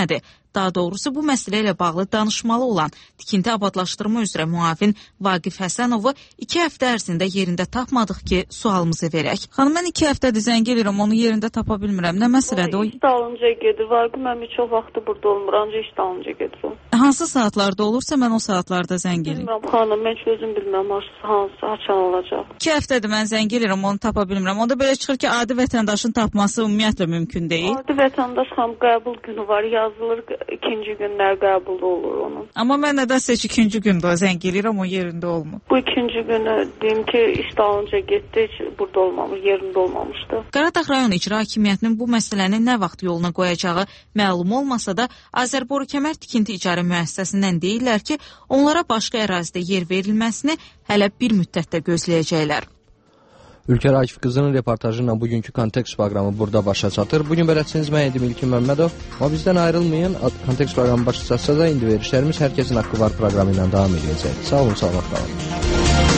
daha doğrusu bu məsələ ilə bağlı danışmalı olan tikinti abadlaşdırma üzrə müavin Vaqif Həsənovu iki həftə ərzində yerində tapmadıq ki, sualımızı verək. Xanım, mən iki həftədir zəng edirəm, onu yerində tapa bilmirəm. Nə məsələdir o? İş dalınca gedir. Vaqif, mən bir çox vaxtı burada olmur, ancaq iş dalınca gedir. Hansı saatlarda olursa mən o saatlarda zəng edirəm. Bilmirəm xanım, mən özüm bilmirəm hansı haçan olacaq. İki həftədir mən zəng edirəm, onu tapa bilmirəm. Onda belə çıxır ki, adi vətəndaşın tapması ümumiyyətlə mümkün deyil. Adi vətəndaş xanım qəbul günü var, yazılır, ikinci günlər qəbul olur onun. Amma mən nədənsə heç ikinci gündə zəng edirəm, o yerində olmur. Bu ikinci günü deyim ki, iş dalınca getdi, burada olmamış, yerində olmamışdı. Qaradağ rayon icra hakimiyyətinin bu məsələni nə vaxt yoluna qoyacağı məlum olmasa da, Azərboru Kəmər Tikinti İcarə Müəssisəsindən deyirlər ki, onlara başqa ərazidə yer verilməsini hələ bir müddətdə gözləyəcəklər. Ülkər Akif qızının reportajı ilə bugünkü Kontekst proqramı burada başa çatır. Bugün bələdçiniz mən idim İlkin Məmmədov. Amma bizdən ayrılmayın. Kontekst proqramı başa çatsa da indi verişlərimiz Hər Kəsin Haqqı Var proqramı ilə davam edəcək. Sağ olun, salamat qalın.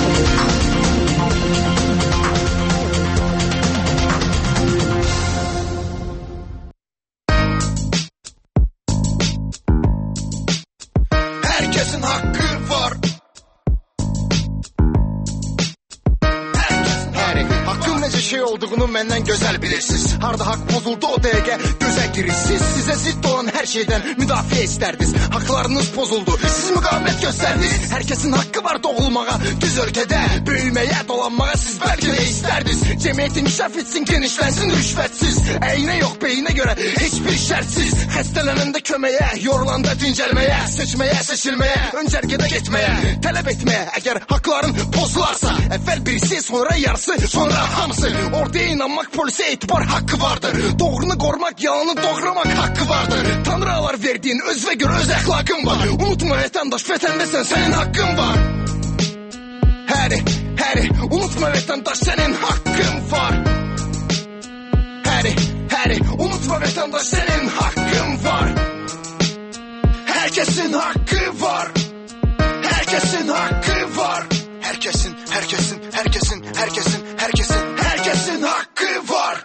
Şey olduğunu məndən gözəl bilirsiniz. Harda haqq pozuldu o dəqiqə gözə girirsiniz. Sizə zidd olan hər şeydən müdafiə istərdiniz. Haqlarınız pozuldu, siz müqavimət göstərdiniz. Hər kəsin haqqı var doğulmağa, düz ölkədə böyüməyə, dolanmağa siz bəlkə də istərdiniz. Cəmiyyət inkişaf etsin, genişlənsin rüşvətsiz. Əyinə yox, beyinə görə heç bir şərtsiz. Xəstələnəndə köməyə, yorulanda dincəlməyə, seçməyə, seçilməyə, öncərgədə getməyə, tələb etməyə. Əgər haqların pozularsa, əvvəl birisi, sonra yarısı, sonra hamısı. Ortaya inanmaq, polisə etibar haqqı vardır. Doğrunu qorumaq, yalanı doğramaq haqqı vardır. Tanrılar verdiyin özünə görə öz əxlaqın var. Unutma vətəndaş, vətəndəsən, sənin haqqın var. Həri, həri, unutma vətəndaş, sənin haqqın var. Həri, həri, unutma vətəndaş, sənin haqqın var. Hər kəsin haqqı var. Hər kəsin haqqı var. Hər kəsin, hər kəsin, hər kəsin, hər kəsin, hər kəsin, hər kəsin haqqı var.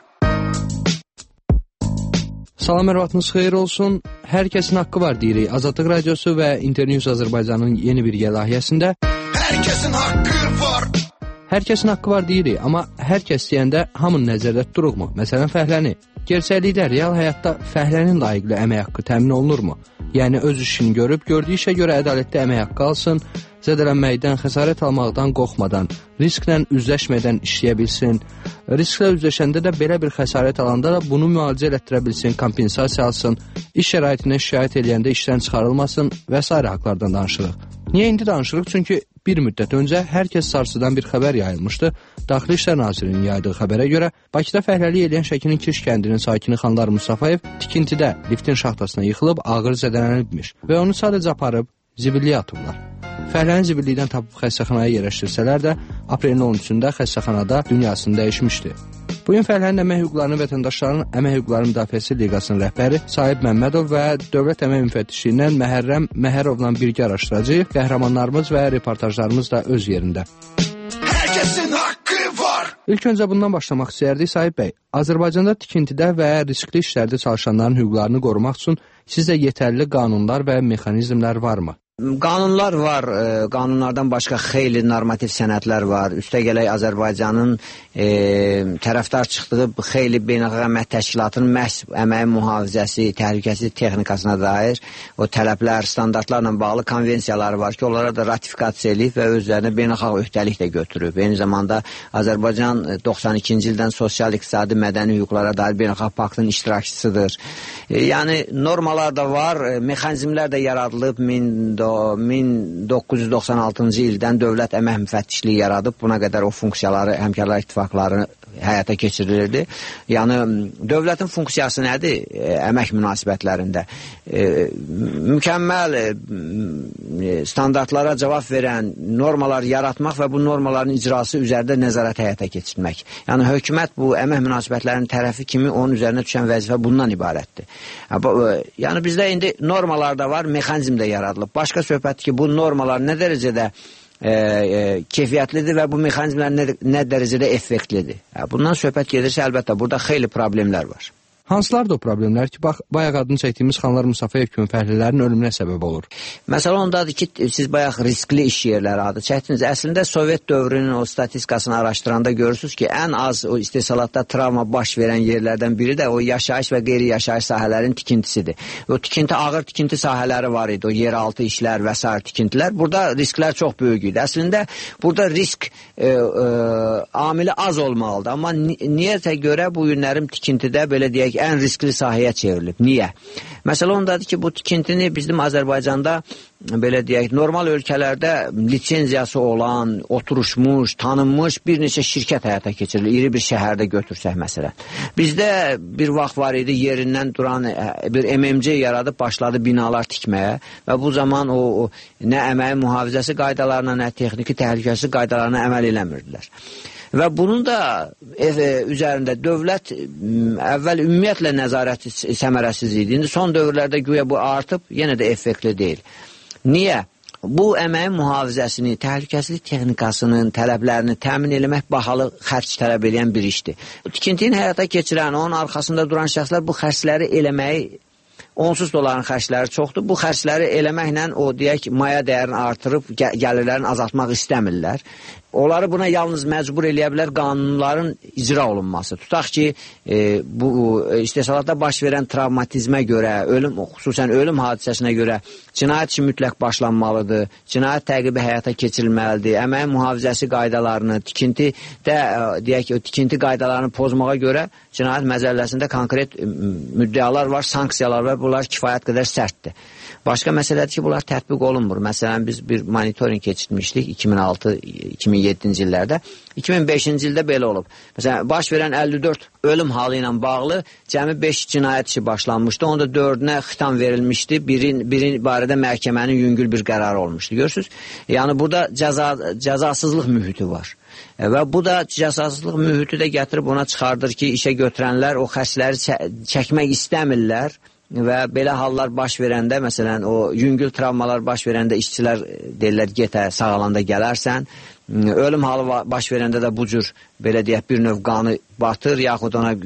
Salam, ərvatınız xeyir olsun. Hər kəsin haqqı var deyirik. Azadlıq Radiosu və Internews Azərbaycanın yeni bir layihəsində. Hər kəsin haqqı var. Hər kəsin haqqı var deyirik, amma hər kəs deyəndə hamının nəzərdə tuturuqmu? Məsələn, fəhləni. Gerçəklikdə real həyatda fəhlənin layiqli əmək haqqı təmin olunurmu? Yəni öz işini görüb, gördüyü işə görə ədalətli əmək haqqı alsın, zədələnməkdən, xəsarət almaqdan qorxmadan, risklə üzləşmədən işləyə bilsin. Risklə üzləşəndə də belə bir xəsarət alanda da bunu müalicə elətdirə bilsin, kompensasiya alsın, iş şəraitindən şikayət edəndə işdən çıxarılmasın və s. haqlardan danışırıq. Niyə indi danışırıq? Çünki bir müddət öncə hər kəs sarsıdan bir xəbər yayılmışdı. Daxili İşlər Nazirinin yaydığı xəbərə görə Bakıda fəhləlik edən Şəkinin Kiş kəndinin sakini Xanlar Mustafayev tikintidə liftin şaxtasına yıxılıb ağır zədələnibmiş və onu sadəcə aparıb zibilliyə atıblar. Fəhlənin zibillikdən tapıb xəstəxanaya yerləşdirsələr də aprelin on üçündə xəstəxanada dünyasını dəyişmişdi. Bugün fəhlənin əmək hüquqlarını vətəndaşların Əmək Hüquqları Müdafiəsi Liqasının rəhbəri Sahib Məmmədov və Dövlət Əmək Müfəttişliyindən Məhərrəm Məhərovla birgə araşdıracağıq. Qəhrəmanlarımız və reportajlarımız da öz yerində. Hər kəsin haqqı var. İlk öncə bundan başlamaq istəyərdik. Sahib bəy, Azərbaycanda tikintidə və riskli işlərdə çalışanların hüquqlarını qorumaq üçün sizdə yetərli qanunlar və mexanizmlər varmı? Qanunlar var, qanunlardan başqa xeyli normativ sənədlər var. Üstəgələk Azərbaycanın e, tərəfdar çıxdığı xeyli beynəlxalq əmək təşkilatının məhz əməyin mühafizəsi, təhlükəsizlik texnikasına dair o tələblər, standartlarla bağlı konvensiyaları var ki, onlara da ratifikasiya edib və özlərinə beynəlxalq öhdəlik də götürüb. Eyni zamanda Azərbaycan doxsan ikinci ildən sosial, iqtisadi, mədəni hüquqlara dair beynəlxalq paktın iştirakçısıdır. E, yəni normalar da var, mexanizmlər də yaradılıb min min doqquz yüz doxsan altıncı ildən Dövlət Əmək Müfəttişliyi yaradıb. Buna qədər o funksiyaları, həmkarlar ittifaqları həyata keçirilirdi. Yəni, dövlətin funksiyası nədir əmək münasibətlərində? E, mükəmməl e, standartlara cavab verən normalar yaratmaq və bu normaların icrası üzərində nəzarət həyata keçirmək. Yəni, hökumət bu əmək münasibətlərinin tərəfi kimi onun üzərinə düşən vəzifə bundan ibarətdir. Yəni, bizdə indi normalar da var, mexanizm də yaradılıb. Başqa söhbətdir ki, bu normalar nə dərəcədə E, e, keyfiyyətlidir və bu mexanizmlər nə, nə dərəcədə effektlidir. Bundan söhbət gedirsə, əlbəttə, burada xeyli problemlər var. Hansılardır o problemlər ki, bax, bayaq adını çəkdiyimiz Xanlar Musafayev kimi fəhlələrin ölümünə səbəb olur? Məsələ ondadır ki, siz bayaq riskli iş yerləri adı çəkdiniz. Əslində Sovet dövrünün o statistikasını araşdıranda görürsünüz ki, ən az o istehsalatda travma baş verən yerlərdən biri də o yaşayış və qeyri-yaşayış sahələrinin tikintisidir. O tikinti, ağır tikinti sahələri var idi, o yeraltı işlər və s. tikintilər. Burada risklər çox böyük idi. Əslində burada risk e, e, amili az olmalıdır. Amma niyətə görə bu günlərin tikintidə belə deyək, ən riskli sahəyə çevrilib. Niyə? Məsələ ondadır ki, bu tikintini bizim Azərbaycanda belə deyək, normal ölkələrdə lisenziyası olan, oturuşmuş, tanınmış bir neçə şirkət həyata keçirilir. İri bir şəhərdə götürsək məsələn. Bizdə bir vaxt var idi, yerindən duran bir M M C yaradıb başladı binalar tikməyə və bu zaman o, o nə əməyin mühafizəsi qaydalarına, nə texniki təhlükəsizlik qaydalarına əməl eləmirdilər. Və bunun da ev, üzərində dövlət əvvəl ümumiyyətlə nəzarət səmərəsiz idi. İndi son dövrlərdə güya bu artıb, yenə də effektli deyil. Niyə? Bu əməyin mühafizəsini, təhlükəsizlik texnikasının tələblərini təmin eləmək bahalı xərc tələb edən bir işdir. Tikintini həyata keçirən, onun arxasında duran şəxslər bu xərcləri eləməyi, onsuz doların xərcləri çoxdur. Bu xərcləri eləməklə o deyək, maya dəyərini artırıb gəlirlərini azaltmaq istəmirlər. Onları buna yalnız məcbur eləyə bilər qanunların icra olunması. Tutaq ki, e, bu istehsalatda baş verən travmatizmə görə, ölüm, xüsusən ölüm hadisəsinə görə cinayət işi mütləq başlanmalıdır, cinayət təqibi həyata keçirilməlidir, əməyin mühafizəsi qaydalarını, tikinti də, deyək ki, tikinti qaydalarını pozmağa görə cinayət məcəlləsində konkret müddəalar var, sanksiyalar var, bunlar kifayət qədər sərtdir. Başqa məsələdir ki, bunlar tətbiq olunmur. Məsələn, biz bir monitoring keçirmişdik iki min altı iki min yeddinci illərdə. iki min beşinci ildə belə olub. Məsələn, baş verən əlli dörd ölüm halı ilə bağlı cəmi beş cinayət işi başlanmışdı. Onda dördünə xitam verilmişdi. Birin, birin barədə məhkəmənin yüngül bir qərarı olmuşdu. Görürsünüz? Yəni, burada cəza, cəzasızlıq mühiti var. E, və bu da cəzasızlıq mühiti də gətirib ona çıxardır ki, işə götürənlər o xərcləri çə çəkmək istəmirlər. Və belə hallar baş verəndə, məsələn, o yüngül travmalar baş verəndə işçilər deyirlər, getə, sağalanda gələrsən. Ölüm halı baş verəndə də bu cür, belə deyək, bir növ qanı batır, yaxud ona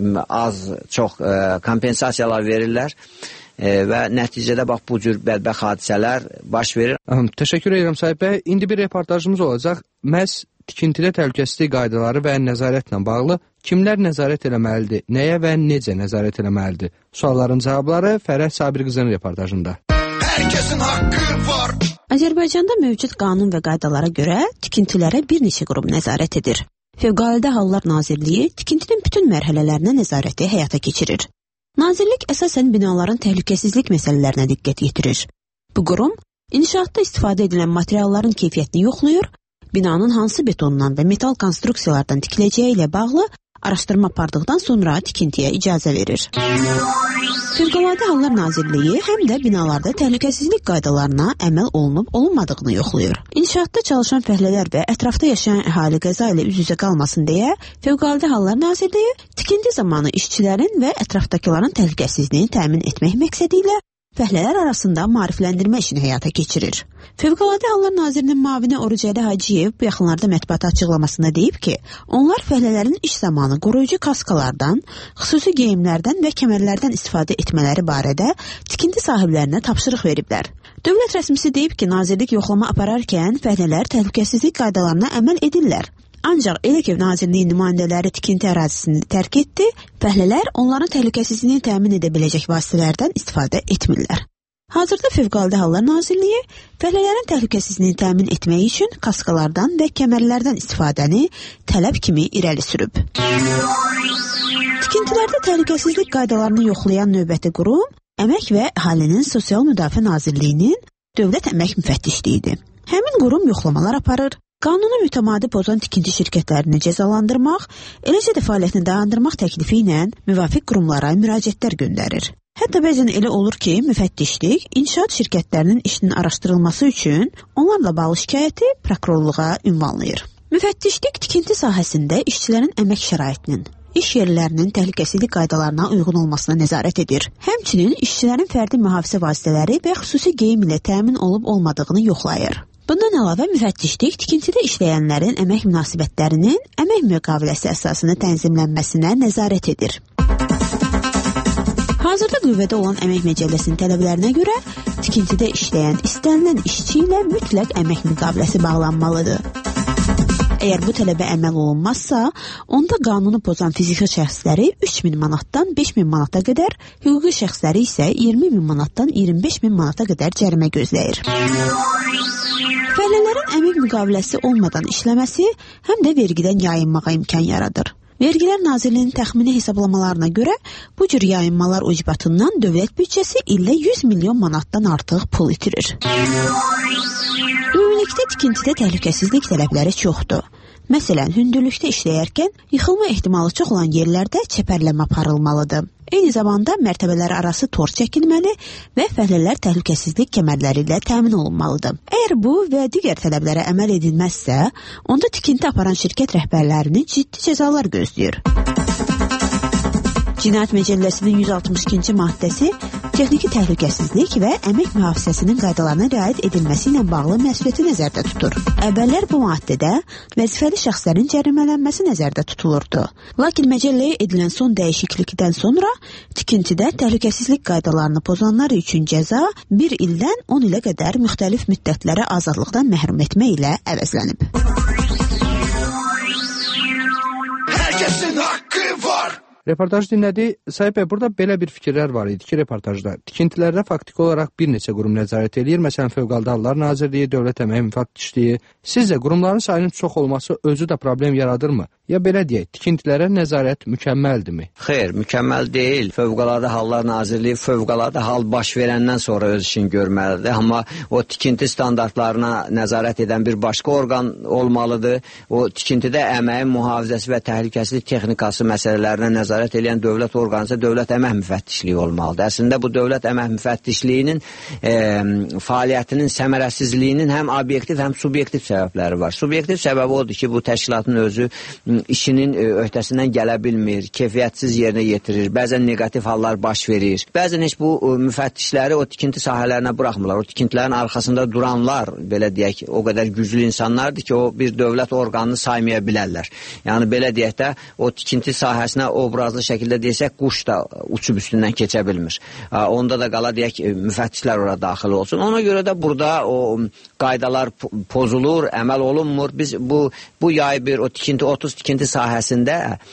az, çox e, kompensasiyalar verirlər. E, və nəticədə bax, bu cür bədbəxt hadisələr baş verir. Təşəkkür edirəm Sahib bəy. İndi bir reportajımız olacaq. Məhz tikintidə təhlükəsizlik qaydaları və nəzarətlə bağlı kimlər nəzarət eləməlidir, nəyə və necə nəzarət eləməlidir? Sualların cavabları Fərəh Sabirqızın reportajında. Hər kəsin haqqı var. Azərbaycanda mövcud qanun və qaydalara görə tikintilərə bir neçə qrup nəzarət edir. Fövqəladə Hallar Nazirliyi tikintinin bütün mərhələlərinə nəzarəti həyata keçirir. Nazirlik əsasən binaların təhlükəsizlik məsələlərinə diqqət yetirir. Bu qurum inşaatda istifadə edilən materialların keyfiyyətini yoxlayır, binanın hansı betondan və metal konstruksiyalardan tikiləcəyi ilə bağlı araşdırma apardıqdan sonra tikintiyə icazə verir. Fövqəladə Hallar Nazirliyi həm də binalarda təhlükəsizlik qaydalarına əməl olunub-olunmadığını yoxlayır. İnşaatda çalışan fəhlələr və ətrafda yaşayan əhali qəza ilə üz-üzə qalmasın deyə Fövqəladə Hallar Nazirliyi tikinti zamanı işçilərin və ətrafdakıların təhlükəsizliyini təmin etmək məqsədi ilə fəhlələr arasında maarifləndirmə işini həyata keçirir. Fövqəladə Hallar Nazirinin müavini Orucəli Hacıyev bu yaxınlarda mətbuat açıqlamasında deyib ki, onlar fəhlələrin iş zamanı qoruyucu kaskalardan, xüsusi geyimlərdən və kəmərlərdən istifadə etmələri barədə tikinti sahiblərinə tapşırıq veriblər. Dövlət rəsmisi deyib ki, nazirlik yoxlama apararkən fəhlələr təhlükəsizlik qaydalarına əməl edirlər. Ancaq elə ki, nazirliyin nümayəndələri tikinti ərazisini tərk etdi, fəhlələr onların təhlükəsizliyini təmin edə biləcək vasitələrdən istifadə etmirlər. Hazırda Fövqəladə Hallar Nazirliyi fəhlələrin təhlükəsizliyini təmin etmək üçün kaskalardan və kəmərlərdən istifadəni tələb kimi irəli sürüb. Tikintilərdə təhlükəsizlik qaydalarını yoxlayan növbəti qurum Əmək və Əhalinin Sosial Müdafiə Nazirliyinin Dövlət Əmək Müfəttişliyidir. Həmin qurum yoxlamalar aparır, qanunu mütəmadi pozan tikinti şirkətlərini cəzalandırmaq, eləcə də fəaliyyətini dayandırmaq təklifi ilə müvafiq qurumlara müraciətlər göndərir. Hətta bəzən elə olur ki, müfəttişlik inşaat şirkətlərinin işinin araşdırılması üçün onlarla bağlı şikayəti prokurorluğa ünvanlayır. Müfəttişlik tikinti sahəsində işçilərin əmək şəraitinin, iş yerlərinin təhlükəsizlik qaydalarına uyğun olmasına nəzarət edir. Həmçinin işçilərin fərdi mühafizə vasitələri və xüsusi geyim ilə təmin olub-olmadığını yoxlayır. Bundan əlavə müfəttişlik tikintidə işləyənlərin əmək münasibətlərinin əmək müqaviləsi əsasında tənzimlənməsinə nəzarət edir. Hazırda qüvvədə olan Əmək Məcəlləsinin tələblərinə görə tikintidə işləyən istənilən işçi ilə mütləq əmək müqaviləsi bağlanmalıdır. Əgər bu tələbə əməl olunmazsa, onda qanunu pozan fiziki şəxsləri üç min manatdan beş min manata qədər, hüquqi şəxsləri isə iyirmi min manatdan iyirmi beş min manata qədər cərimə gözləyir. Fəhlələrin əmək müqaviləsi olmadan işləməsi həm də vergidən yayınmağa imkan yaradır. Vergilər Nazirliyinin təxmini hesablamalarına görə bu cür yayınmalar ucbatından dövlət büdcəsi illə yüz milyon manatdan artıq pul itirir. Ümumilikdə tikintidə təhlükəsizlik tələbləri çoxdur. Məsələn, hündürlükdə işləyərkən yıxılma ehtimalı çox olan yerlərdə çəpərləmə aparılmalıdır. Eyni zamanda mərtəbələr arası tor çəkilməli və fəhlələr təhlükəsizlik kəmərləri ilə təmin olunmalıdır. Əgər bu və digər tələblərə əməl edilməzsə, onda tikinti aparan şirkət rəhbərlərini ciddi cəzalar gözləyir. Cinayət Məcəlləsinin yüz altmış ikinci maddəsi texniki təhlükəsizlik və əmək mühafizəsinin qaydalarına riayət edilməsi ilə bağlı məsuliyyəti nəzərdə tutur. Əvvəllər bu maddədə vəzifəli şəxslərin cərimələnməsi nəzərdə tutulurdu. Lakin məcəlləyə edilən son dəyişiklikdən sonra tikintidə təhlükəsizlik qaydalarını pozanlar üçün cəza bir ildən on ilə qədər müxtəlif müddətlərə azadlıqdan məhrum etmə ilə əvəzlənib. Hər kəsin haqqı var. Reportaj dinlədik. Sahib bəy, burada belə bir fikirlər var idi ki, reportajda tikintilərdə faktiki olaraq bir neçə qurum nəzarət edir. Məsələn, Fövqəladə Hallar Nazirliyi, Dövlət Əmək Müfəttişliyi. Sizcə qurumların sayının çox olması özü də problem yaradırmı? Ya belə deyək, tikintilərə nəzarət mükəmməldirmi? Xeyr, mükəmməl deyil. Fövqəladə Hallar Nazirliyi fövqəladə hal baş verəndən sonra öz işini görməlidir. Amma o tikinti standartlarına nəzarət edən bir başqa orqan olmalıdır. O tikintidə əməyin mühafizəsi və təhlükəsizlik texnikası məsələlərinə nəzarət edən dövlət orqanısa Dövlət Əmək Müfəttişliyi olmalıdır. Əslində bu Dövlət Əmək Müfəttişliyinin e, fəaliyyətinin səmərəsizliyinin həm obyektiv, həm subyektiv səbəbləri var. Subyektiv səbəbi odur ki, bu təşkilatın özü işinin öhdəsindən gələ bilmir, keyfiyyətsiz yerinə yetirir, bəzən negativ hallar baş verir. Bəzən heç bu müfəttişləri o tikinti sahələrinə buraxmırlar. O tikintilərin arxasında duranlar, belə deyək, o qədər güclü insanlardır ki, o bir dövlət orqanını saymaya bilərlər. Yəni, belə deyək də, o tikinti sahəsinə obrazlı şəkildə deyəsək, quş da uçub üstündən keçə bilmir. Onda da qala deyək, müfəttişlər ora daxil olsun. Ona görə də burada o qaydalar pozulur, əməl olunmur. Biz bu, bu yay bir o tikinti, otuz tikinti sahəsində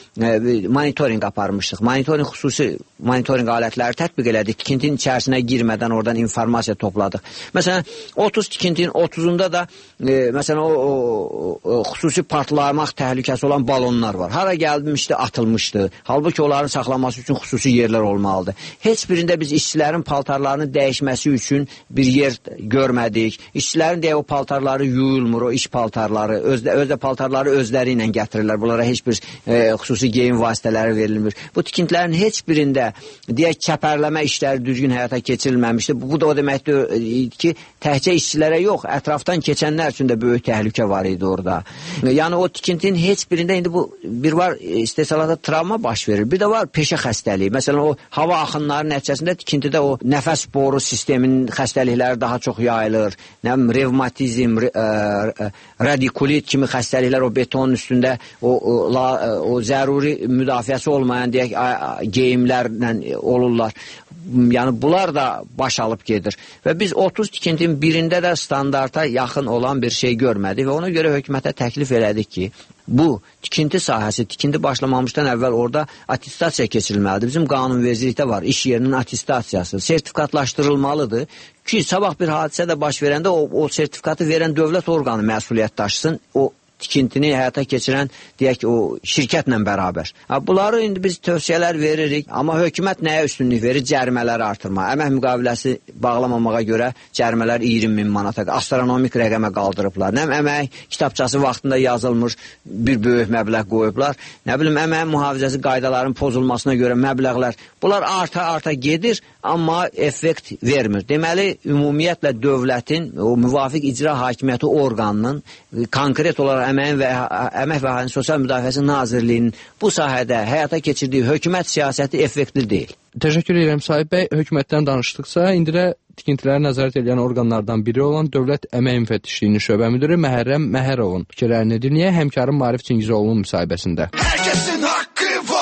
e, monitoring aparmışdıq. Monitoring xüsusi monitoring alətləri tətbiq elədik. Tikintinin içərisinə girmədən oradan informasiya topladıq. Məsələn, otuz tikintinin otuzunda da e, məsələn, o, o, o xüsusi partlamaq təhlükəsi olan balonlar var. Hara gəlmişdi, atılmışdı. Halbuki onların saxlanması üçün xüsusi yerlər olmalıdır. Heç birində biz işçilərin paltarlarını dəyişməsi üçün bir yer görmədik. İşçilərin deyə o paltarları yuyulmur, o iş paltarları, özdə, özdə paltarları özləri ilə gətirirlər. Bunlara heç bir e, xüsusi geyim vasitələri verilmir. Bu tikintilərin heç birində deyək kəpərləmə işləri düzgün həyata keçirilməmişdir. Bu, bu da o deməkdir ki, təhcə işçilərə yox, ətrafdan keçənlər üçün də böyük təhlükə var idi orada. Yəni o tikintinin heç birində indi bu bir var istehsalata travma baş verir. Bir də var peşə xəstəliyi. Məsələn, o hava axınları nəticəsində tikintidə o nəfəs boru sisteminin xəstəlikləri daha çox yayılır. Nə bilim, revmatizm, radikulit kimi xəstəliklər o betonun üstündə o, o, la, o zəruri müdafiəsi olmayan deyək, geyimlərlə olurlar. Yəni bunlar da baş alıb gedir. Və biz otuz tikintinin birində də standarta yaxın olan bir şey görmədik və ona görə hökumətə təklif elədik ki, bu tikinti sahəsi, tikinti başlamamışdan əvvəl orada attestasiya keçirilməlidir. Bizim qanunvericilikdə var, iş yerinin attestasiyası, sertifikatlaşdırılmalıdır ki, sabah bir hadisə də baş verəndə o, o sertifikatı verən dövlət orqanı məsuliyyət daşısın, o tikintini həyata keçirən, deyək ki, o şirkətlə bərabər. Bunları indi biz tövsiyələr veririk, amma hökumət nəyə üstünlük verir? Cərimələri artırma. Əmək müqaviləsi bağlamamağa görə cərimələr iyirmi min manata, astronomik rəqəmə qaldırıblar. Nə əmək kitabçası vaxtında yazılmış, bir böyük məbləğ qoyublar. Nə bilim, əmək mühafizəsi qaydaların pozulmasına görə məbləğlər. Bunlar arta-arta gedir, amma effekt vermir. Deməli, ümumiyyətlə dövlətin, o müvafiq icra hakimiyyəti orqanının konkret olaraq Əməyin və Əmək və Əhalinin Sosial Müdafiəsi Nazirliyinin bu sahədə həyata keçirdiyi hökumət siyasəti effektli deyil. Təşəkkür edirəm Sahib bəy. Hökumətdən danışdıqsa, indi də tikintilərə nəzarət edən orqanlardan biri olan Dövlət Əmək Müfəttişliyinin şöbə müdiri Məhərrəm Məhərovun fikirlərini dinləyək həmkarım Maarif Çingizoğlu'nun müsahibəsində. Hər kəsin haqqı var.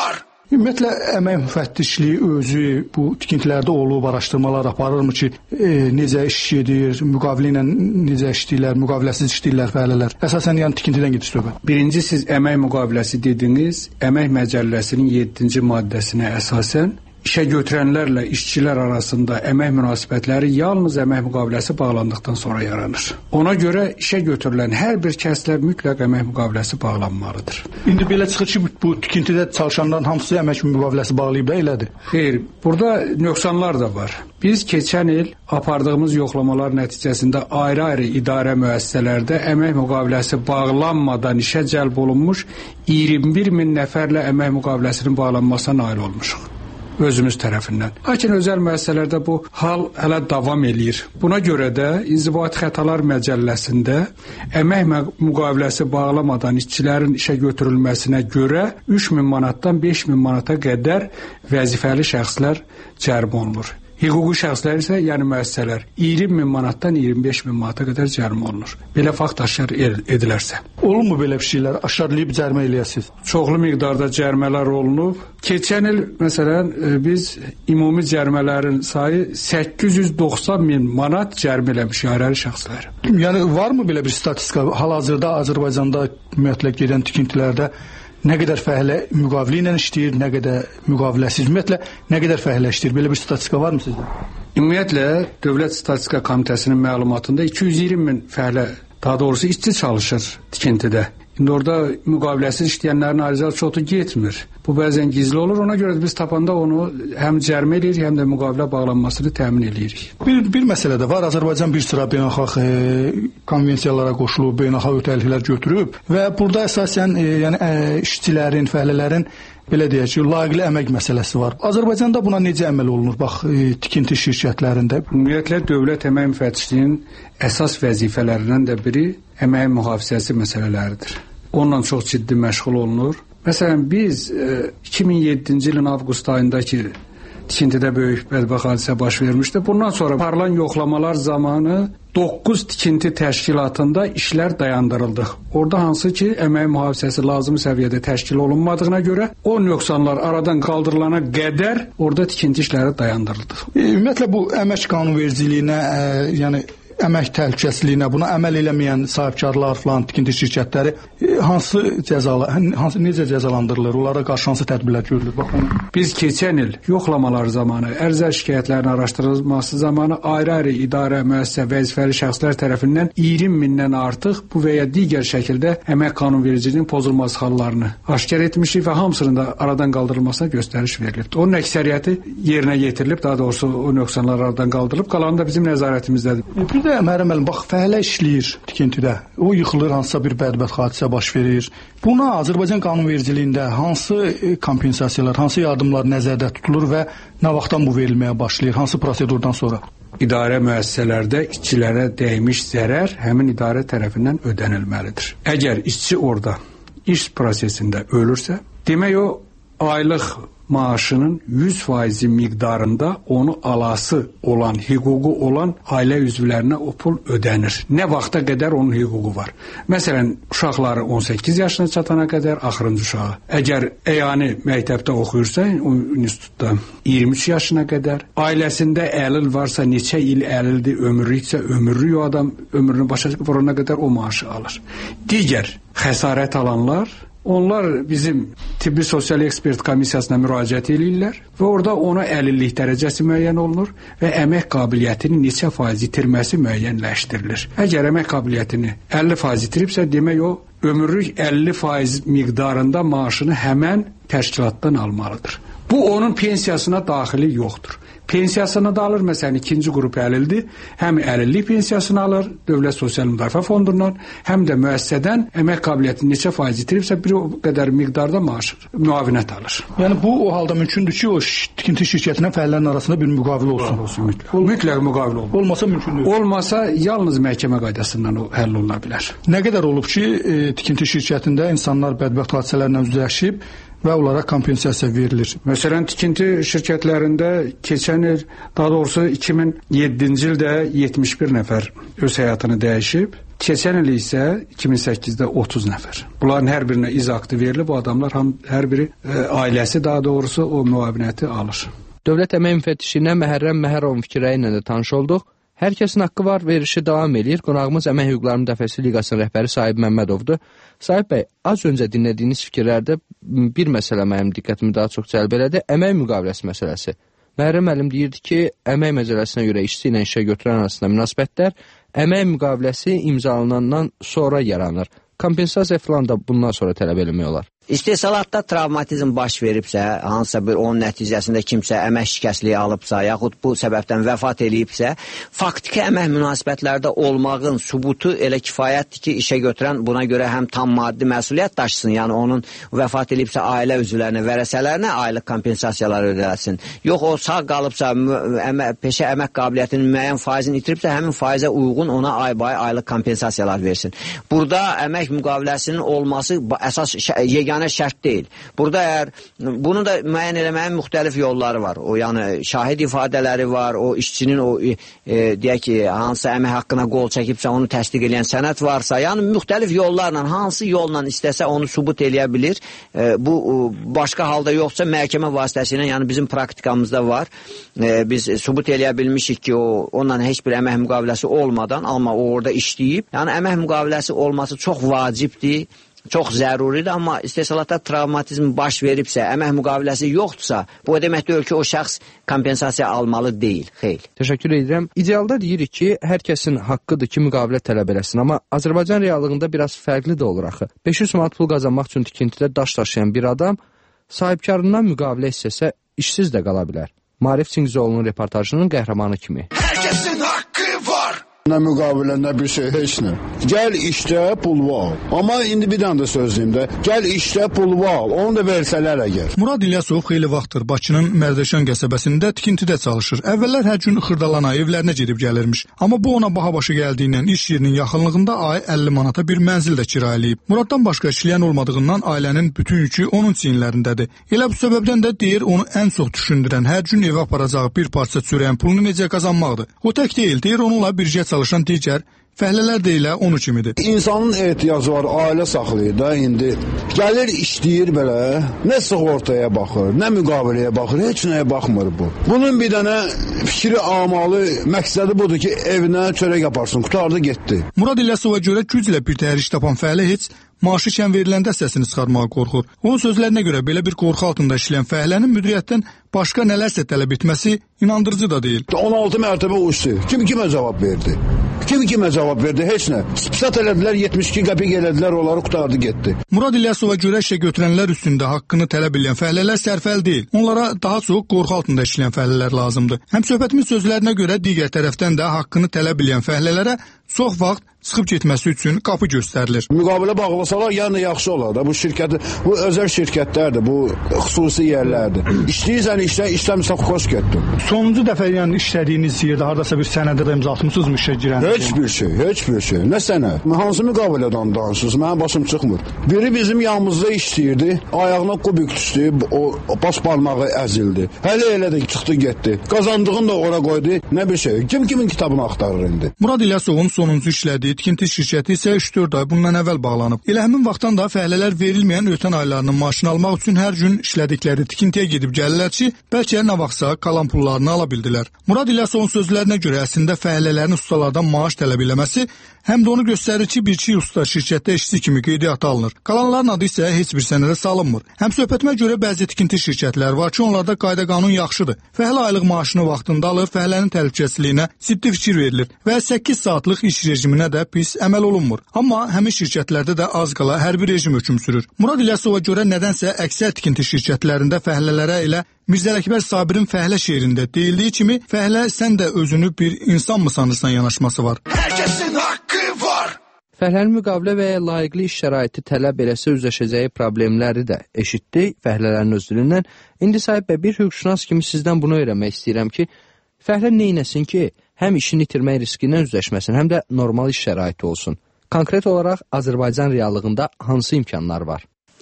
Ümumiyyətlə, əmək müfəttişliyi özü bu tikintilərdə olub, araşdırmalar aparırmı ki, e, necə iş gedir, müqavilə ilə necə işləyirlər, müqaviləsiz işləyirlər fəhlələr. Əsasən, yəni tikintidən gedir söhbət. Birinci, siz əmək müqaviləsi dediniz, əmək məcəlləsinin yeddinci maddəsinə əsasən işə götürənlərlə işçilər arasında əmək münasibətləri yalnız əmək müqaviləsi bağlandıqdan sonra yaranır. Ona görə işə götürülən hər bir kəslə mütləq əmək müqaviləsi bağlanmalıdır. İndi belə çıxır ki, bu tikintidə çalışanların hamısı əmək müqaviləsi bağlayıb da elədir. Xeyr, burada nöqsanlar da var. Biz keçən il apardığımız yoxlamalar nəticəsində ayrı-ayrı idarə müəssisələrdə əmək müqaviləsi bağlanmadan işə cəlb olunmuş iyirmi bir min nəfərlə əmək müqaviləsinin bağlanmasına nail olmuşuq özümüz tərəfindən. Lakin özəl müəssisələrdə bu hal hələ davam eləyir. Buna görə də İnzibati Xətalar Məcəlləsində əmək müqaviləsi bağlamadan işçilərin işə götürülməsinə görə üç min manatdan beş min manata qədər vəzifəli şəxslər cərim olunur. Hüquqi şəxslər isə, yəni müəssisələr, iyirmi min manatdan iyirmi beş min manata qədər cərimə olunur. Belə fakt aşkar edilərsə. Olunmu belə bir şeylər? Aşkarlayıb cərimə eləyəsiniz? Çoxlu miqdarda cərimələr olunub. Keçən il, məsələn, biz ümumi cərimələrin sayı səkkiz yüz doxsan min manat cərimə eləmişik ayrı şəxslər. Yəni, varmı belə bir statistika? Hal-hazırda Azərbaycanda ümumiyyətlə gedən tikintilərdə nə qədər fəhlə müqavilə ilə işləyir, nə qədər müqaviləsiz, ümumiyyətlə nə qədər fəhlə işləyir? Belə bir statistika var mı sizdə? Ümumiyyətlə, Dövlət Statistika Komitəsinin məlumatında iki yüz iyirmi min fəhlə, daha doğrusu işçi çalışır tikintidə. İndi orada müqaviləsiz işləyənlərin ayrıca çoxu getmir. Bu bəzən gizli olur, ona görə biz tapanda onu həm cərimə edirik, həm də müqavilə bağlanmasını təmin edirik. Bir, bir məsələ də var, Azərbaycan bir sıra beynəlxalq e, konvensiyalara qoşulub, beynəlxalq ötəliklər götürüb və burada əsasən e, yəni, e, işçilərin, fəhlələrin belə deyək ki, layiqli əmək məsələsi var. Azərbaycanda buna necə əməl olunur, bax, e, tikinti şirkətlərində? Ümumiyyətlə, dövlət əmək müfəttişliyinin əsas vəzifələrindən də biri əmək mühafizəsi məsələləridir. Onunla çox ciddi məşğul olunur. Məsələn, biz e, iki min yeddinci ilin avqust ayındakı tikintidə böyük bədbəxt hadisə baş vermişdi. Bundan sonra aparılan yoxlamalar zamanı doqquz tikinti təşkilatında işlər dayandırıldı. Orada hansı ki, əmək mühafizəsi lazım səviyyədə təşkil olunmadığına görə o nöqsanlar aradan qaldırılana qədər orada tikinti işləri dayandırıldı. E, ümumiyyətlə, bu əmək qanunvericiliyinə, e, yəni əmək təhlükəsizliyinə, buna əməl eləməyən sahibkarlar falan, tikinti şirkətləri hansı cəzalar, hansı necə cəzalandırılır? Onlara qarşı hansı tədbirlər görülür? Baxın. Biz keçən il yoxlamalar zamanı, ərizə şikayətlərinin araşdırılması zamanı ayrı-ayrı idarə, müəssisə, vəzifəli şəxslər tərəfindən iyirmi mindən artıq bu və ya digər şəkildə əmək qanunvericiliyinin pozulması hallarını aşkar etmişik və hamısının da aradan qaldırılmasına göstəriş verilib. Onun əksəriyyəti yerinə yetirilib, daha doğrusu o nöqsanlar aradan qaldırılıb, qalanı da bizim nəzarətimizdədir. Bir də Məhərrəm müəllim, bax, fəhlə işləyir tikintidə. O yıxılır, hansısa bir bədbəxt hadisə baş verir. Buna Azərbaycan qanunvericiliyində hansı kompensasiyalar, hansı yardımlar nəzərdə tutulur və nə vaxtdan bu verilməyə başlayır? Hansı prosedurdan sonra? İdarə müəssisələrdə işçilərə dəymiş zərər həmin idarə tərəfindən ödənilməlidir. Əgər işçi orada iş prosesində ölürsə, demək o aylıq maaşının yüz faizi miqdarında onu alası olan, hüququ olan ailə üzvlərinə o pul ödənir. Nə vaxta qədər onun hüququ var? Məsələn, uşaqları on səkkiz yaşına çatana qədər axırıncı uşağı. Əgər əyani məktəbdə oxuyursa, institutda iyirmi üç yaşına qədər, ailəsində əlil varsa, neçə il əlildir, ömürlüksə, ömürlük o adam ömrünü başa vurana qədər o maaşı alır. Digər xəsarət alanlar, onlar bizim tibbi sosial ekspert komissiyasına müraciət edirlər və orada ona əlillik dərəcəsi müəyyən olunur və əmək qabiliyyətinin neçə faiz itirməsi müəyyənləşdirilir. Əgər əmək qabiliyyətini əlli faiz itiribsə, demək o ömürlük əlli faiz miqdarında maaşını həmən təşkilatdan almalıdır. Bu onun pensiyasına daxili yoxdur. Pensiyasını da alır, məsələn, ikinci qrup əlildir, həm əlillik pensiyasını alır Dövlət Sosial Müdafiə Fondundan, həm də müəssisədən əmək qabiliyyətini neçə faiz itiribsə, bir o qədər miqdarda maaş, müavinət alır. Yəni bu o halda mümkündür ki, o tikinti şirkətinə fəhəllərin arasında bir müqavilə olsun. olsun mütləq. mütləq müqavilə olur. Olmasa mümkün deyil. Olmasa yalnız məhkəmə qaydasından o həll oluna bilər. Nə qədər olub ki, e, tikinti şirkətində insanlar bədbəxt hadisələrlə üzləşib və onlara kompensasiya verilir. Məsələn, tikinti şirkətlərində keçən il, daha doğrusu iki min yeddinci ildə yetmiş bir nəfər öz həyatını dəyişib. Keçən il isə iki min səkkizdə otuz nəfər. Bunların hər birinə iz aktı verilib. Bu adamlar ham, hər biri e, ailəsi daha doğrusu o müavinəti alır. Dövlət Əmək Müfəttişindən Məhərrəm Məhərovun fikirləri ilə də tanış olduq. Hər kəsin haqqı var, verişi davam edir. Qonağımız Əmək Hüquqları Müdafiəsi Liqasının rəhbəri Sahib Məmmədovdur. Sahib bəy, az öncə dinlədiyiniz fikirlərdə bir məsələ mənim diqqətimi daha çox cəlb elədi. Əmək müqaviləsi məsələsi. Məhərrəm müəllim deyirdi ki, əmək məcəlləsinə görə işçi ilə işə götürən arasında münasibətlər əmək müqaviləsi imzalanandan sonra yaranır. Kompensasiya falan da bundan sonra tələb eləmək olar. İstehsalatda travmatizm baş veribsə, hansısa bir onun nəticəsində kimsə əmək şikəstliyi alıbsa, yaxud bu səbəbdən vəfat eləyibsə, faktiki əmək münasibətlərdə olmağın sübutu elə kifayətdir ki, işə götürən buna görə həm tam maddi məsuliyyət daşısın, yəni onun vəfat eləyibsə ailə üzvlərinə, vərəsələrinə aylıq kompensasiyalar ödələsin. Yox, o sağ qalıbsa, əmək, peşə əmək qabiliyyətinin müəyyən faizini itiribsə, həmin faizə uyğun ona ay-bay aylıq kompensasiyalar versin. Burada əmək müqaviləsinin olması əsas yeganə Yəni şərt deyil. Burada əgər bunu da müəyyən eləməyin müxtəlif yolları var. O yəni şahid ifadələri var, o işçinin o e, deyək ki, hansı əmək haqqına qol çəkibsə onu təsdiq edən sənəd varsa, yəni müxtəlif yollarla, hansı yolla istəsə onu sübut eləyə bilir. E, bu başqa halda yoxsa məhkəmə vasitəsilə, yəni bizim praktikamızda var. E, biz sübut eləyə bilmişik ki, o onunla heç bir əmək müqaviləsi olmadan, amma o orada işləyib. Yəni əmək müqaviləsi olması çox vacibdir. Çox zəruridir, amma istehsalatda travmatizm baş veribsə, əmək müqaviləsi yoxdursa, bu demək deyil ki, o şəxs kompensasiya almalı deyil. Xeyr. Təşəkkür edirəm. İdealda deyirik ki, hər kəsin haqqıdır ki, müqavilə tələb eləsin, amma Azərbaycan reallığında biraz fərqli də olur axı. beş yüz manat pul qazanmaq üçün tikintidə daş daşıyan bir adam sahibkarından müqavilə istəsə işsiz də qala bilər. Marif Çingizoğlu'nun reportajının qəhrəmanı kimi. Hər kəsin haqqı var. Nə müqavilə, nə bir şey, heç nə. Gəl işdə, pulu al. Amma indi bir dənə də söz deyim də, gəl işdə, pulu al. Onu da versələr əgər. Murad İlyasov xeyli vaxtdır Bakının Mərdəşan qəsəbəsində tikintidə çalışır. Əvvəllər hər gün Xırdalana evlərinə gedib gəlirmiş. Amma bu ona baha başı gəldiyindən iş yerinin yaxınlığında ay əlli manata bir mənzil də kirayələyib. Muraddan başqa işləyən olmadığından ailənin bütün yükü onun çiyinlərindədir. Elə bu səbəbdən də deyir, onu ən çox düşündürən hər gün evə aparacağı bir parça çörəyin pulunu necə qazanmaqdır. O tək deyil, deyir, onunla birgə çalışan digər fəhlələr də elə onu kimidir. İnsanın ehtiyacı var, ailə saxlayır da indi. Gəlir, işləyir belə, nə sığortaya baxır, nə müqaviləyə baxır, heç nəyə baxmır bu. Bunun bir dənə fikri amalı, məqsədi budur ki, evinə çörək yaparsın, qutardı, getdi. Murad İlyasova görə güclə bir təhər iş tapan fəhlə heç maaşı kən veriləndə səsini çıxarmağa qorxur. Onun sözlərinə görə belə bir qorxu altında işləyən fəhlənin müdiriyyətdən başqa nələrsə tələb etməsi inandırıcı da deyil. on altı mərtəbə uçdu. Kim kimə cavab verdi? Kim kimə cavab verdi? Heç nə. Spisat elədilər, yetmiş iki qəpik elədilər, onları qutardı, getdi. Murad İlyasova görə işə götürənlər üstündə haqqını tələb edən fəhlələr sərfəl deyil. Onlara daha çox qorxu altında işləyən fəhlələr lazımdır. Həm söhbətimin sözlərinə görə digər tərəfdən də haqqını tələb edən fəhlələrə çox vaxt çıxıb getməsi üçün qapı göstərilir. Müqavilə bağlasalar, yəni yaxşı olar da. Bu şirkət, bu özəl şirkətlərdir, bu xüsusi yerlərdir. İşləyirsən işlə, işləmirsən xoş getdin. Sonuncu dəfə yəni işlədiyiniz yerdə hardasa bir sənədə imza atmısınızmı işə girəndə? Heç bir şey, heç bir şey. Nə sənəd? Hansı müqavilədən danışırsınız? Mənim başım çıxmır. Biri bizim yanımızda işləyirdi, ayağına kubik düşdü, o baş barmağı əzildi. Hələ elə də çıxdı, getdi. Qazandığını da ora qoydu. Nə bir şey? Kim kimin kitabını axtarır indi? Murad İlyasovun sonuncu işlədiyi tikinti şirkəti isə üç dörd ay bundan əvvəl bağlanıb. Elə həmin vaxtdan da fəhlələr verilməyən ötən aylarının maaşını almaq üçün hər gün işlədikləri tikintiyə gedib gəlirlər ki, bəlkə nə vaxtsa qalan pullarını ala bildilər. Murad İlyasovun sözlərinə görə əslində fəhlələrin ustalardan maaş tələb eləməsi həm də onu göstərir ki, bir iki usta şirkətdə işçi kimi qeydiyyata alınır. Qalanların adı isə heç bir sənədə salınmır. Həm söhbətimə görə bəzi tikinti şirkətləri var ki, onlarda qayda qanun yaxşıdır. Fəhlə aylıq maaşını vaxtında alır, fəhlənin təhlükəsizliyinə ciddi fikir verilir və səkkiz saatlıq iş rejiminə də pis əməl olunmur. Amma həmin şirkətlərdə də az qala hərbi rejim hökm sürür. Murad İlyasova görə nədənsə əksər tikinti şirkətlərində fəhlələrə elə Mirzə Ələkbər Sabirin Fəhlə şeirində deyildiyi kimi, fəhlə sən də özünü bir insan mı sanırsan yanaşması var. Hər kəsin haqqı var. Fəhlənin müqavilə və ya layiqli iş şəraiti tələb eləsə üzləşəcəyi problemləri də eşitdik fəhlələrin özlüyündən. İndi sahib bəy, bir hüquqşünas kimi sizdən bunu öyrənmək istəyirəm ki, fəhlə neynəsin ki, həm işini itirmək riski ilə üzləşməsin, həm də normal iş şəraiti olsun. Konkret olaraq Azərbaycan reallığında hansı imkanlar var?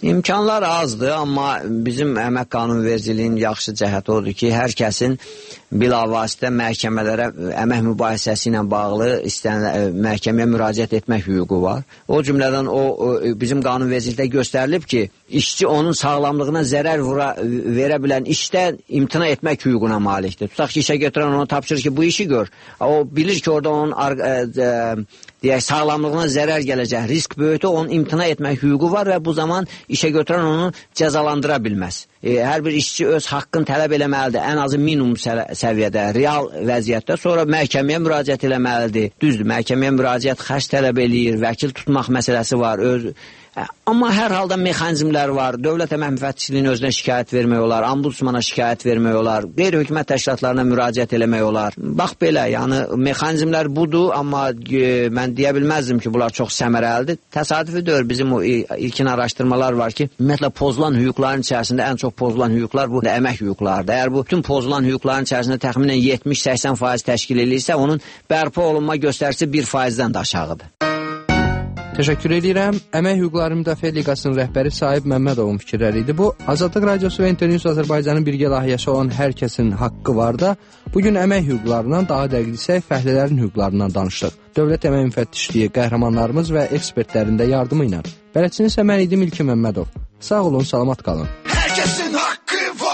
İmkanlar azdır, amma bizim əmək qanunvericiliyinin yaxşı cəhəti odur ki, hər kəsin bilavasitə məhkəmələrə əmək mübahisəsi ilə bağlı istənilən məhkəməyə müraciət etmək hüququ var. O cümlədən o, o bizim qanunvericilikdə göstərilib ki, işçi onun sağlamlığına zərər vura, verə bilən işdən imtina etmək hüququna malikdir. Tutaq ki, işə götürən onu tapşırır ki, bu işi gör. O bilir ki, orada onun e, e, deyək, sağlamlığına zərər gələcək, risk böyükdür, onun imtina etmək hüququ var və bu zaman işə götürən onu cəzalandıra bilməz. E, hər bir işçi öz haqqını tələb eləməlidir, ən azı minimum səviyyədə, real vəziyyətdə, sonra məhkəməyə müraciət eləməlidir. Düzdür, məhkəməyə müraciət xərc tələb eləyir, vəkil tutmaq məsələsi var, öz... Amma hər halda mexanizmlər var. Dövlət Əmək Müfəttişliyinin özünə şikayət vermək olar, ombudsmana şikayət vermək olar, qeyri-hökumət təşkilatlarına müraciət eləmək olar. Bax belə, yəni mexanizmlər budur, amma e, mən deyə bilməzdim ki, bunlar çox səmərəlidir. Təsadüfi deyil, bizim o ilkin araşdırmalar var ki, ümumiyyətlə pozulan hüquqların içərisində ən çox pozulan hüquqlar bu əmək hüquqlarıdır. Əgər bu bütün pozulan hüquqların içərisində təxminən yetmiş səksən faiz təşkil edirsə, onun bərpa olunma göstəricisi bir faizdən də aşağıdır. Təşəkkür edirəm. Əmək Hüquqları Müdafiə Liqasının rəhbəri Sahib Məmmədovun fikirləri idi. Bu, Azadlıq Radiosu və Internews Azərbaycanın birgə layihəsi olan Hər kəsin haqqı var da, bugün əmək hüquqlarından, daha dəqiq desək, fəhlələrin hüquqlarından danışdıq. Dövlət Əmək Müfəttişliyi qəhrəmanlarımız və ekspertlərin də yardımı ilə. Bələdçinin isə mən idim İlkin Məmmədov. Sağ olun, salamat qalın. Hər kəsin haqqı var.